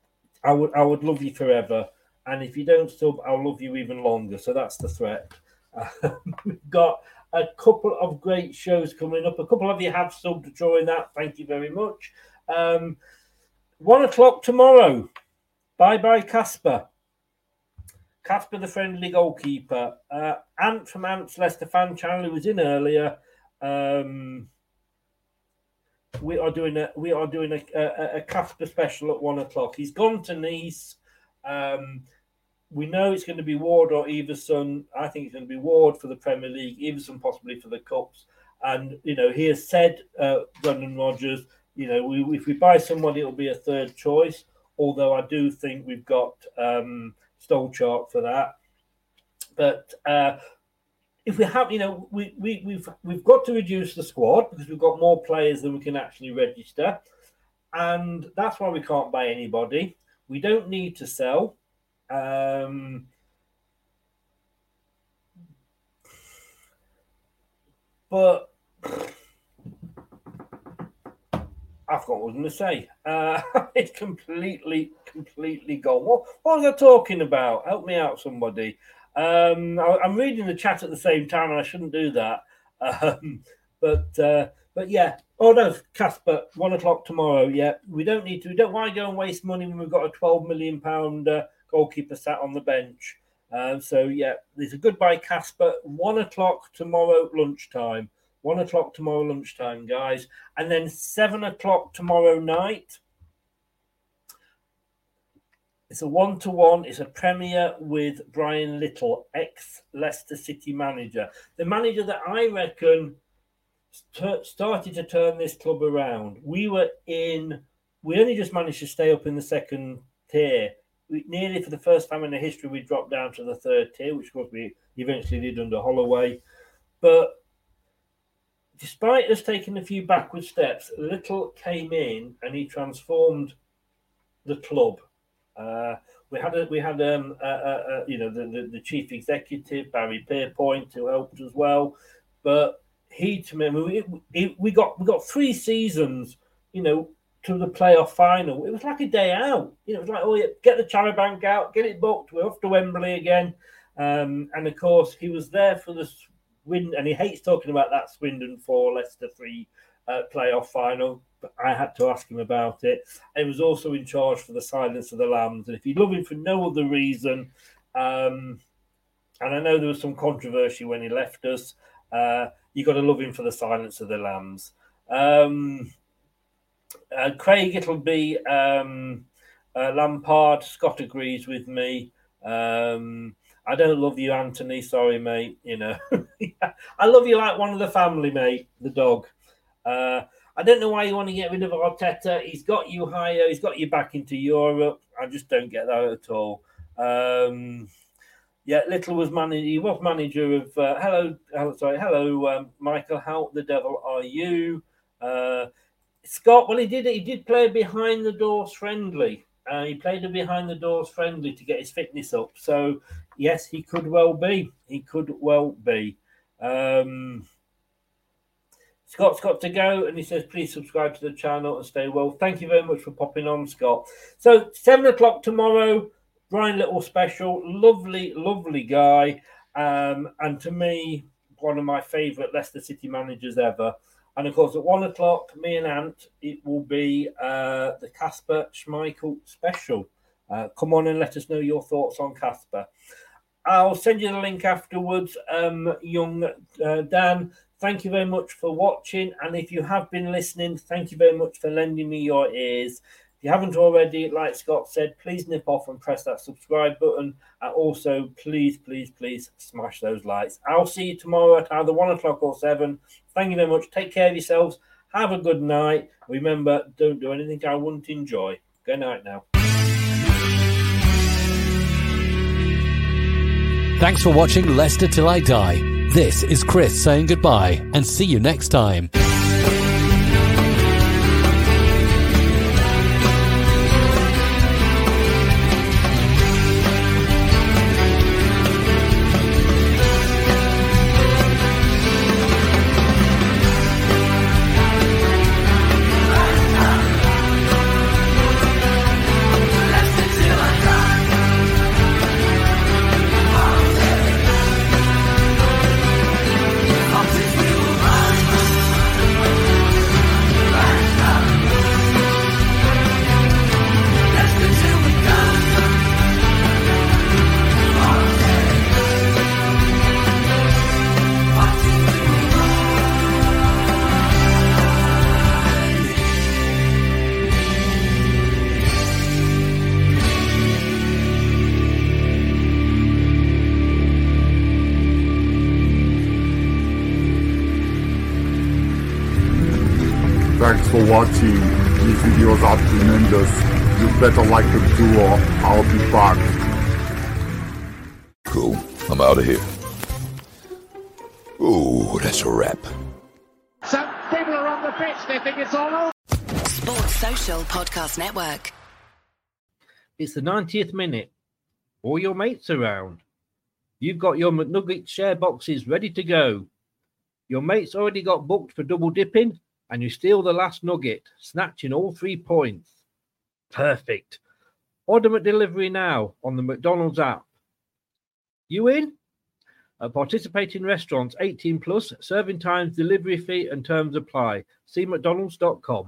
I would I would love you forever. And if you don't sub, I'll love you even longer. So that's the threat. Uh, we've got a couple of great shows coming up. A couple of you have subbed during that. Thank you very much. Um, one o'clock tomorrow. Bye-bye, Casper. Casper, the friendly goalkeeper. Uh, Ant from Ant's Leicester Fan Channel, who was in earlier. Um, we are doing a we are doing a, a, a Casper special at one o'clock. He's gone to Nice. Um, we know it's going to be Ward or Everson. I think it's going to be Ward for the Premier League, Everson possibly for the Cups. And you know, he has said, uh, Brendan Rodgers, you know, we, if we buy somebody, it'll be a third choice. Although I do think we've got um, Stolchark for that. But uh, if we have, you know, we, we, we've we've got to reduce the squad because we've got more players than we can actually register. And that's why we can't buy anybody. We don't need to sell. Um, but I forgot what I was going to say. Uh, it's completely, completely gone. What, what was I talking about? Help me out, somebody. Um, I, I'm reading the chat at the same time, and I shouldn't do that. Um, but uh, but yeah. Oh no, Casper, one o'clock tomorrow. Yeah, we don't need to. We don't want to go and waste money when we've got a twelve million pound uh, goalkeeper sat on the bench. Uh, so yeah, there's a goodbye, Casper. One o'clock tomorrow lunchtime. One o'clock tomorrow lunchtime, guys. And then seven o'clock tomorrow night. It's a one-to-one. It's a premiere with Brian Little, ex-Leicester City manager. The manager that I reckon st- started to turn this club around. We were in... We only just managed to stay up in the second tier. We, nearly for the first time in the history, we dropped down to the third tier, which was we eventually did under Holloway. But despite us taking a few backward steps, Little came in and he transformed the club. Uh, we had a, we had um uh, uh, you know the, the, the chief executive Barry Pierpoint who helped as well, but he to me we, we we got we got three seasons you know to the playoff final. It was like a day out. You know, it was like, oh yeah, get the Charabank out, get it booked. We're off to Wembley again, um, and of course he was there for the Swindon, and he hates talking about that Swindon four Leicester three uh, playoff final. I had to ask him about it. He was also in charge for the Silence of the Lambs. And if you love him for no other reason, um, and I know there was some controversy when he left us, uh, you got to love him for the Silence of the Lambs. Um, uh, Craig, it'll be um, uh, Lampard. Scott agrees with me. Um, I don't love you, Anthony. Sorry, mate. You know, I love you like one of the family, mate. The dog. Uh, I don't know why you want to get rid of Arteta. He's got you higher. He's got you back into Europe. I just don't get that at all. Um, yeah, Little was manager. He was manager of. Uh, hello, hello, sorry, hello, um, Michael. How the devil are you, uh, Scott? Well, he did. He did play a behind the doors friendly. Uh, he played a behind the doors friendly to get his fitness up. So yes, he could well be. He could well be. Um, Scott's got to go, and he says, please subscribe to the channel and stay well. Thank you very much for popping on, Scott. So, seven o'clock tomorrow, Brian Little special. Lovely, lovely guy. Um, and to me, one of my favourite Leicester City managers ever. And, of course, at one o'clock, me and Ant, it will be uh, the Kasper Schmeichel special. Uh, come on and let us know your thoughts on Kasper. I'll send you the link afterwards, um, young uh, Dan. Thank you very much for watching. And if you have been listening, thank you very much for lending me your ears. If you haven't already, like Scott said, please nip off and press that subscribe button. And also, please, please, please smash those likes. I'll see you tomorrow at either one o'clock or seven. Thank you very much. Take care of yourselves. Have a good night. Remember, don't do anything I wouldn't enjoy. Good night now. Thanks for watching Leicester Till I Die. This is Chris saying goodbye and see you next time. Leicester Thanks for watching. These videos are tremendous. You better like them too, or I'll be back. Cool. I'm out of here. Ooh, that's a wrap. Some people are on the pitch. They think it's all over. Sports Social Podcast Network. It's the ninetieth minute. All your mates around. You've got your McNugget share boxes ready to go. Your mates already got booked for double dipping, and you steal the last nugget, snatching all three points. Perfect. Order McDelivery now on the McDonald's app. You in? At participating restaurants, eighteen plus, serving times, delivery fee and terms apply. See mcdonalds dot com.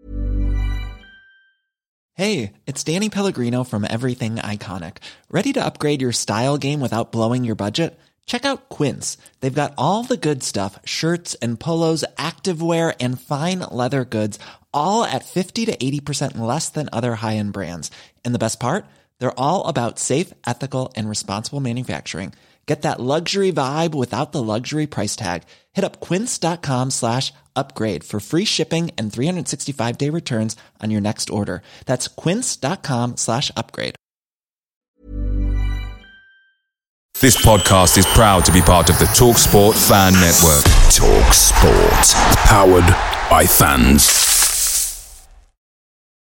Hey, it's Danny Pellegrino from Everything Iconic. Ready to upgrade your style game without blowing your budget? Check out Quince. They've got all the good stuff, shirts and polos, activewear, and fine leather goods, all at fifty to eighty percent less than other high-end brands. And the best part? They're all about safe, ethical, and responsible manufacturing. Get that luxury vibe without the luxury price tag. Hit up quince.com slash upgrade for free shipping and three sixty-five day returns on your next order. That's quince.com slash upgrade. This podcast is proud to be part of the TalkSport Fan Network. TalkSport. Powered by fans.